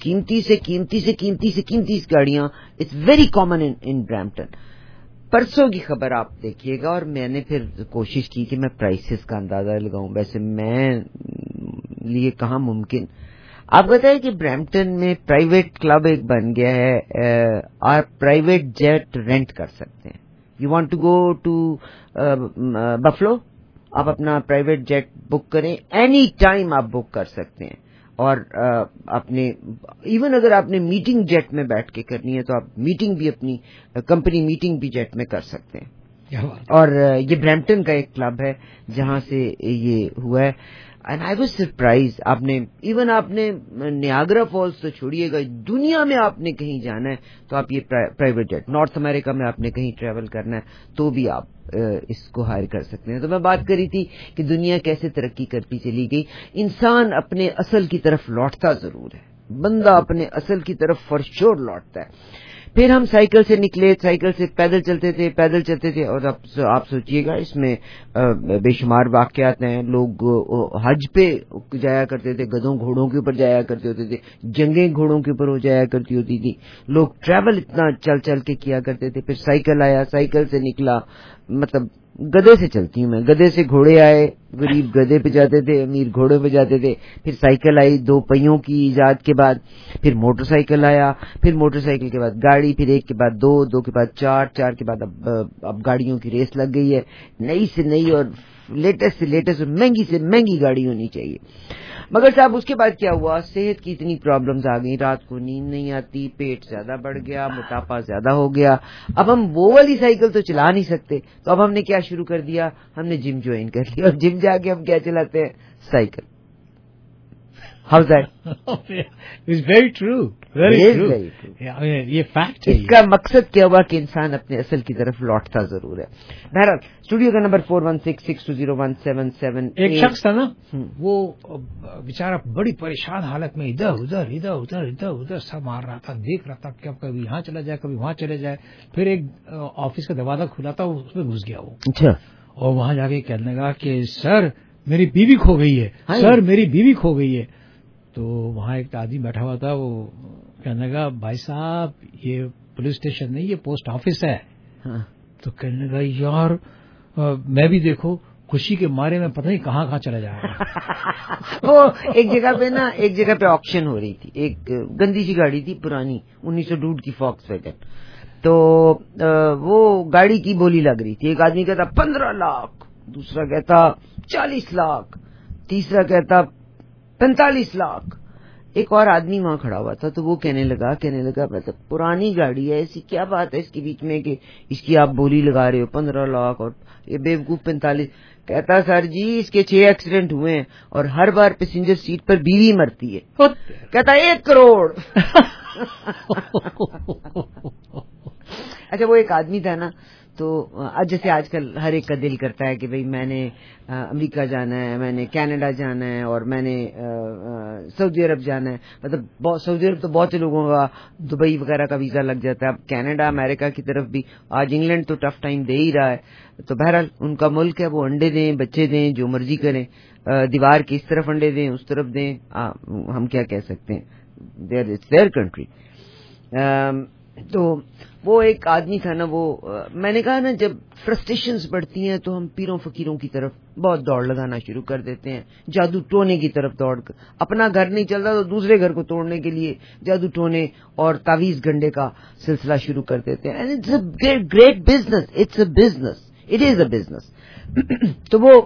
कीमती गाड़ियां it's very common in Brampton. परसों की खबर आप देखिएगा, और मैंने फिर कोशिश की कि मैं प्राइसेस का अंदाजा लगाऊं। वैसे मैं लिए कहाँ मुमकिन। आप बताएं कि ब्रैम्पटन में प्राइवेट क्लब एक बन गया है, आप प्राइवेट जेट रेंट कर सकते हैं। You want to go to Buffalo, آپ اپنا پرائیویٹ جیٹ بک کریں, اینی ٹائم آپ بک کر سکتے ہیں. اور اپنے ایون اگر آپ نے میٹنگ جیٹ میں بیٹھ کے کرنی ہے تو آپ میٹنگ بھی اپنی کمپنی میٹنگ بھی جیٹ میں کر سکتے ہیں. اور یہ برمپٹن کا ایک کلب ہے جہاں سے یہ ہوا ہے. And I was surprise. آپ نے نیاگرا فالس تو چھوڑیے گا, دنیا میں آپ نے کہیں جانا ہے تو آپ یہ پرائیویٹ جیٹ, نارتھ امریکہ میں آپ نے کہیں ٹریول کرنا ہے تو بھی آپ اس کو ہائر کر سکتے ہیں. تو میں بات کری تھی کہ دنیا کیسے ترقی کرتی چلی گئی. انسان اپنے اصل کی طرف لوٹتا ضرور ہے, بندہ اپنے اصل کی طرف فار شور لوٹتا ہے. پھر ہم سائیکل سے نکلے, سائیکل سے پیدل چلتے تھے. اور آپ سوچئے گا اس میں بے شمار واقعات ہیں. لوگ حج پہ جایا کرتے تھے, گدھوں گھوڑوں کے اوپر جایا کرتے ہوتے تھے, جنگیں گھوڑوں کے اوپر ہو جایا کرتی ہوتی تھی. لوگ ٹریول اتنا چل کے کیا کرتے تھے. پھر سائیکل آیا, سائیکل سے نکلا, مطلب گدے سے چلتی ہوں میں, گدے سے گھوڑے آئے, غریب گدے پہ جاتے تھے, امیر گھوڑے پہ جاتے تھے. پھر سائیکل آئی 2 پہیوں کی ایجاد کے بعد, پھر موٹر سائیکل آیا, پھر موٹر سائیکل کے بعد گاڑی, پھر 1 کے بعد 2, 2 کے بعد 4, 4 کے بعد اب گاڑیوں کی ریس لگ گئی ہے. نئی سے نئی اور لیٹسٹ سے لیٹسٹ اور مہنگی سے مہنگی گاڑی ہونی چاہیے. مگر صاحب اس کے بعد کیا ہوا, صحت کی اتنی پرابلمز آ گئی, رات کو نیند نہیں آتی, پیٹ زیادہ بڑھ گیا, موٹاپا زیادہ ہو گیا. اب ہم وہ والی سائیکل تو چلا نہیں سکتے, تو اب ہم نے کیا شروع کر دیا, ہم نے جم جوائن کر لیا. اور جم جا کے ہم کیا چلاتے ہیں, cycle. How's that? It's very true. Very true. یہ فیکٹ ہے. اس کا مقصد کیا ہوا کہ انسان اپنے اصل کی طرف لوٹتا ضرور ہے. بہرحال اسٹوڈیو کا نمبر 416-620-177. ایک شخص تھا نا, وہ بیچارہ بڑی پریشان حالت میں ادھر سب مار رہا تھا, دیکھ رہا تھا کہ کبھی یہاں چلا جائے کبھی وہاں چلے جائے. پھر ایک آفس کا دروازہ کھلا تھا, اس میں گھس گیا وہ. اچھا. اور وہاں جا کے کہنے لگا کہ سر میری بیوی کھو گئی ہے, سر میری بیوی کھو گئی ہے. تو وہاں ایک آدمی بیٹھا ہوا تھا, وہ کہنے لگا بھائی صاحب یہ پولیس اسٹیشن نہیں, یہ پوسٹ آفس ہے. تو کہنے لگا یار میں بھی دیکھو خوشی کے مارے میں پتہ نہیں کہاں چلا جا رہا. وہ ایک جگہ پہ آکشن ہو رہی تھی, ایک گندی سی گاڑی تھی پرانی 1902 کی فاکس ویگن. تو وہ گاڑی کی بولی لگ رہی تھی. ایک آدمی کہتا 15 لاکھ, دوسرا کہتا 40 لاکھ, تیسرا کہتا 45 لاکھ. ایک اور آدمی وہاں کھڑا ہوا تھا, تو وہ کہنے لگا مطلب پرانی گاڑی ہے, ایسی کیا بات ہے اس کے بیچ میں کہ اس کی آپ بولی لگا رہے ہو 15 لاکھ اور یہ بیوقوف 45. کہتا سر جی اس کے 6 ایکسیڈنٹ ہوئے ہیں اور ہر بار پیسنجر سیٹ پر بیوی مرتی ہے. کہتا 1 کروڑ. اچھا وہ ایک آدمی تھا نا, تو جیسے آج کل ہر ایک کا دل کرتا ہے کہ بھئی میں نے امریکہ جانا ہے, میں نے کینیڈا جانا ہے, اور میں نے سعودی عرب جانا ہے. مطلب سعودی عرب تو بہت سے لوگوں کا دبئی وغیرہ کا ویزا لگ جاتا ہے. اب کینیڈا امریکہ کی طرف بھی, آج انگلینڈ تو ٹف ٹائم دے ہی رہا ہے. تو بہرحال ان کا ملک ہے, وہ انڈے دیں بچے دیں جو مرضی کریں, دیوار کی اس طرف انڈے دیں اس طرف دیں, ہم کیا کہہ سکتے ہیں, دیئر کنٹری. تو وہ ایک آدمی تھا نا, وہ میں نے کہا نا جب فرسٹریشنز بڑھتی ہیں تو ہم پیروں فقیروں کی طرف بہت دوڑ لگانا شروع کر دیتے ہیں, جادو ٹونے کی طرف دوڑ کر. اپنا گھر نہیں چلتا تو دوسرے گھر کو توڑنے کے لیے جادو ٹونے اور تعویذ گنڈے کا سلسلہ شروع کر دیتے ہیں. And it's a great business, it's a business, it is a business. تو وہ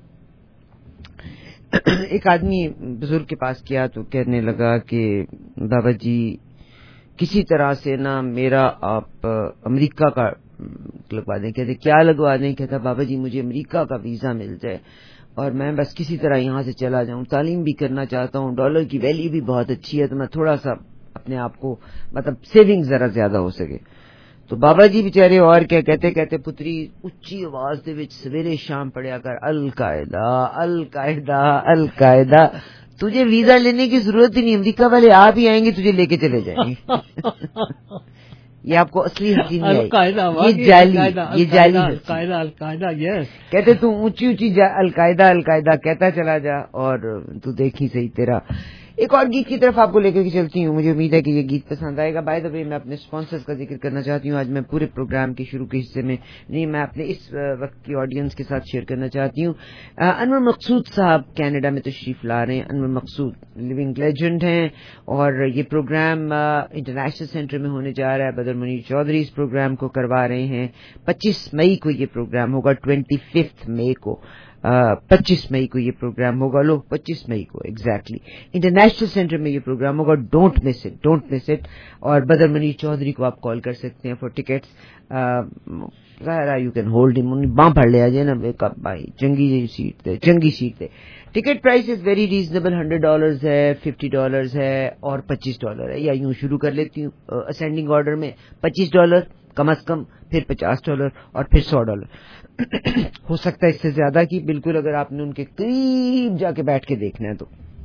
ایک آدمی بزرگ کے پاس کیا تو کہنے لگا کہ بابا جی کسی طرح سے نا میرا آپ امریکہ کا لگوا دیں. کہتے کیا لگوا دیں؟ کہتا بابا جی مجھے امریکہ کا ویزا مل جائے اور میں بس کسی طرح یہاں سے چلا جاؤں, تعلیم بھی کرنا چاہتا ہوں, ڈالر کی ویلیو بھی بہت اچھی ہے, تو میں تھوڑا سا اپنے آپ کو مطلب سیونگ ذرا زیادہ ہو سکے. تو بابا جی بیچارے اور کیا کہتے پتری اچھی آواز دے وچ سویرے شام پڑھیا کر القاعدہ القاعدہ القاعدہ, تجھے ویزا لینے کی ضرورت ہی نہیں, امریکہ والے آپ ہی آئیں گے تجھے لے کے چلے جائیں گے. یہ آپ کو اصلی ہنسی نہیں آئی, یہ جعلی القاعدہ. کہتے تو اونچی القاعدہ کہتا چلا جا اور تو دیکھی صحیح تیرا. ایک اور گیت کی طرف آپ کو لے کے چلتی ہوں, مجھے امید ہے کہ یہ گیت پسند آئے گا. بائی دا وے میں اپنے اسپانسرز کا ذکر کرنا چاہتی ہوں. آج میں پورے پروگرام کے شروع کے حصے میں نہیں, میں اپنے اس وقت کی آڈینس کے ساتھ شیئر کرنا چاہتی ہوں. انور مقصود صاحب کینیڈا میں تشریف لا رہے ہیں. انور مقصود لیونگ لیجنڈ ہیں اور یہ پروگرام انٹرنیشنل سینٹر میں ہونے جا رہا ہے. بدر منیر چودھری اس پروگرام کو کروا رہے ہیں. 25 مئی کو یہ پروگرام ہوگا, 25 مئی کو. 25 मई को ये प्रोग्राम होगा. लो 25 मई को एग्जैक्टली इंटरनेशनल सेंटर में ये प्रोग्राम होगा. Don't miss it. और बदर मनीष चौधरी को आप कॉल कर सकते हैं for tickets. You can hold him. बाँ फड़ ले आ जाए ना भाई, चंगी सीट दे. Ticket price is very reasonable. $100 है, $50 है और $25 है. या यूं शुरू कर लेती हूँ असेंडिंग ऑर्डर में. $25 कम से कम, फिर $50 और फिर $100. हो सकता है इससे ज्यादा की, बिल्कुल अगर आपने उनके करीब जाके बैठ के देखना है तो.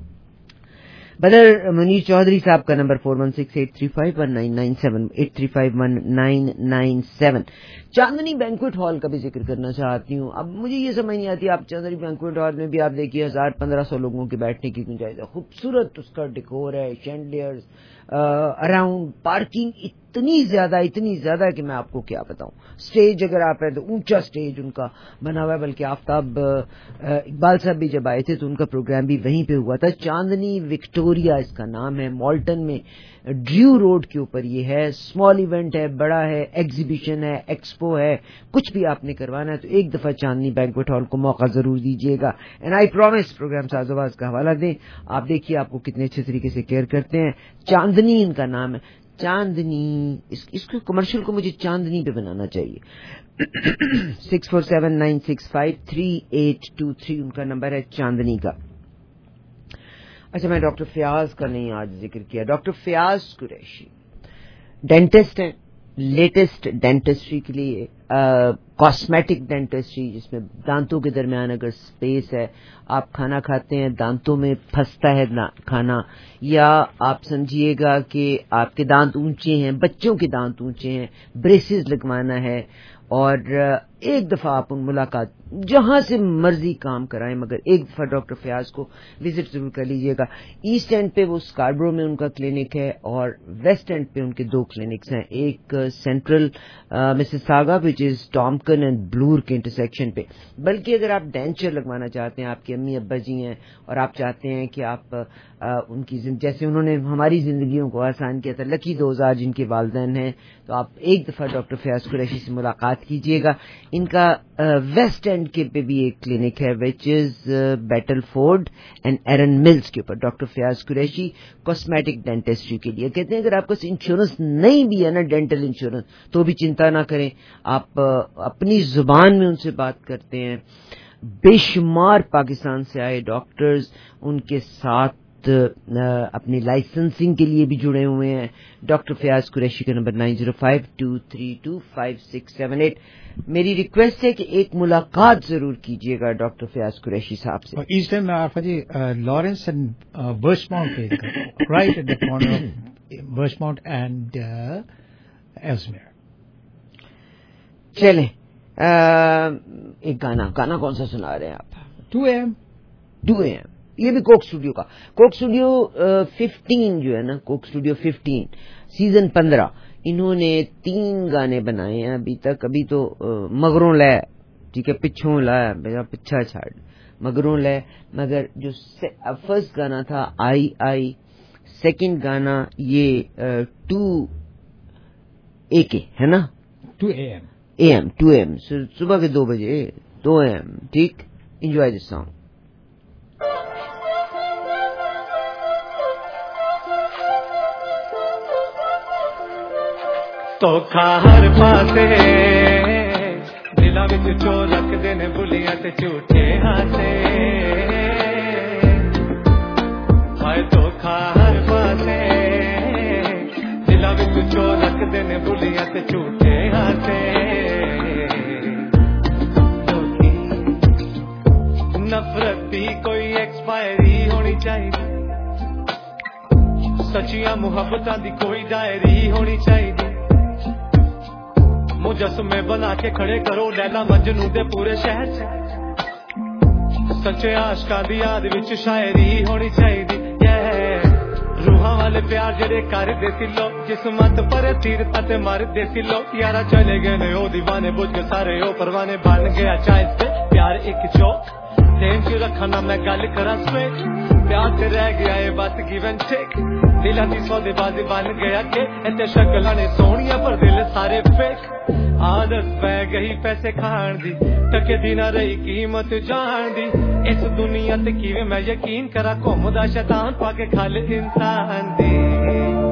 बदर मनीष चौधरी साहब का नंबर 4168351997 8351997. चांदनी बैंक्वेट हॉल का भी जिक्र करना चाहती हूँ. अब मुझे ये समझ नहीं आती, आप चांदनी बैंक्वेट हॉल में भी आप देखिए 1000-1500 लोगों के बैठने की गुंजाइश है. खूबसूरत उसका डेकोर है, शैंडलियर्स अराउंड, पार्किंग इतनी ज्यादा कि मैं आपको क्या बताऊं. स्टेज अगर आप है तो ऊंचा स्टेज उनका बना हुआ है. बल्कि आफ्ताब इकबाल साहब भी जब आए थे तो उनका प्रोग्राम भी वहीं पे हुआ था. चांदनी विक्टोरिया इसका नाम है. मॉल्टन में ड्रू रोड के ऊपर ये है. स्मॉल इवेंट है, बड़ा है, एग्जीबिशन है, एक्सपो है. कुछ भी आपने करवाना है तो एक दफा चांदनी बैंक्वेट हॉल को मौका जरूर दीजिएगा. एंड आई प्रॉमिस प्रोग्राम साजोबाज का हवाला दें, आप देखिए आपको कितने अच्छे तरीके से केयर करते हैं. चांदनी इनका नाम है. चांदनी, इसको कमर्शियल को मुझे चांदनी पे बनाना चाहिए. 6479653823 उनका नंबर है चांदनी का. अच्छा, मैं डॉक्टर फयाज का नहीं आज जिक्र किया. डॉक्टर फयाज कुरैशी डेंटिस्ट हैं. लेटेस्ट डेंटिस्ट्री के लिए कॉस्मेटिक डेंटिस्ट्री, जिसमें दांतों के दरमियान अगर स्पेस है, आप खाना खाते हैं, दांतों में फंसता है खाना, या आप समझिएगा कि आपके दांत ऊंचे हैं, बच्चों के दांत ऊंचे हैं, ब्रेसेस लगवाना है, और एक दफा आप उन मुलाकात जहां से मर्जी काम कराएं, मगर एक दफा डॉक्टर फयाज को विजिट जरूर कर लीजिएगा. ईस्ट एंड पे वो स्कार्बरो में उनका क्लिनिक है और वेस्ट एंड पे उनके 2 क्लिनिक्स हैं. एक central Mississauga which is Tomken and Bloor के इंटरसेक्शन पे. बल्कि अगर आप डेंचर लगवाना चाहते हैं, आपके अम्मी अब्बा जी हैं और आप चाहते हैं कि आप उनकी जैसे उन्होंने हमारी जिंदगियों को आसान किया था, लकी दोजार जिनके वालिदैन हैं, तो आप एक दफा डॉक्टर फयाज कुरैशी से मुलाकात कीजिएगा. इनका वेस्ट एंड के पे भी एक क्लिनिक है which is Battleford and Erin Mills के ऊपर. Doctor Fayaz Qureshi cosmetic dentistry के लिए. कहते हैं अगर आपको इंश्योरेंस नहीं भी है ना, डेंटल इंश्योरेंस, तो भी चिंता ना करें. आप अपनी जुबान में उनसे बात करते हैं. बेशुमार पाकिस्तान से आए डॉक्टर्स उनके साथ अपनी लाइसेंसिंग के लिए भी जुड़े हुए हैं. डॉक्टर फयाज कुरैशी का नंबर 9052325678. मेरी रिक्वेस्ट है कि एक मुलाकात जरूर कीजिएगा डॉक्टर फयाज कुरैशी साहब से. ईस्ट टाइम में आरफा जी लॉरेंस एंड बर्चमाउंट पे, right at the corner of Birchmount and Ellesmere. चलें, एक गाना कौन सा सुना रहे हैं आप? 2 AM. ये भी कोक स्टूडियो का. कोक स्टूडियो 15 जो है ना, कोक स्टूडियो 15 सीजन 15, इन्होंने 3 गाने बनाए हैं अभी तक. अभी तो मगरों लय, ठीक है, पिछों लय, मेरा पिछा छाड़, मगरों लय. मगर जो फर्स्ट गाना था आई, सेकंड गाना ये 2 AK है ना, 2 AM, 2 AM सुबह के 2 बजे 2 AM. ठीक, एंजॉय दिस सॉन्ग. ਧੋਖਾ ਹਰ ਪਾਸੇ ਦਿਲਾਂ ਵਿੱਚ ਚੋਰ ਰੱਖਦੇ ਨੇ ਬੁਲੀਆਂ ਤੇ ਝੂਠੇ ਹਾਸੇ. ਹਾਏ ਧੋਖਾ ਹਰ ਪਾਸੇ ਦਿਲਾਂ ਵਿੱਚ ਚੋਰ ਰੱਖਦੇ ਨੇ ਬੁਲੀਆਂ ਤੇ ਝੂਠੇ ਹਾਸੇ. ਨਫ਼ਰਤ ਦੀ ਕੋਈ ਐਕਸਪਾਇਰੀ ਹੋਣੀ ਚਾਹੀਦੀ, ਸੱਚੀਆਂ ਮੁਹੱਬਤਾਂ ਦੀ ਕੋਈ ਡਾਇਰੀ ਹੋਣੀ ਚਾਹੀਦੀ. मुजस्मे बना के खड़े करो लैला मजनू दे पूरे शहर से. सच्चे आशकां दी याद विच शायरी होनी चाहिदी. रूहां वाले प्यार जेड़े कर दे सिलो, जिस्मत पर तीर ते मार दे सिलो. यारा चले गए ने ओ दीवाने बुझ के सारे ओ परवाने बन गया चाहे से प्यार एक चौक. चेन च रखा ना मैं गल करा स्ट्रेट प्यार च रह गया है बस गिव एंड टेक दिलां दी सौदेबाजी बन गया के इत्ते शक्लां ने सोहणियां पर दिल सारे फेक आदत पै गई पैसे खाण दी टके दी ना रही कीमत जान दी इस दुनिया ते किवें मैं यकीन करा घुमदा शैतान पाके खल इंसान दी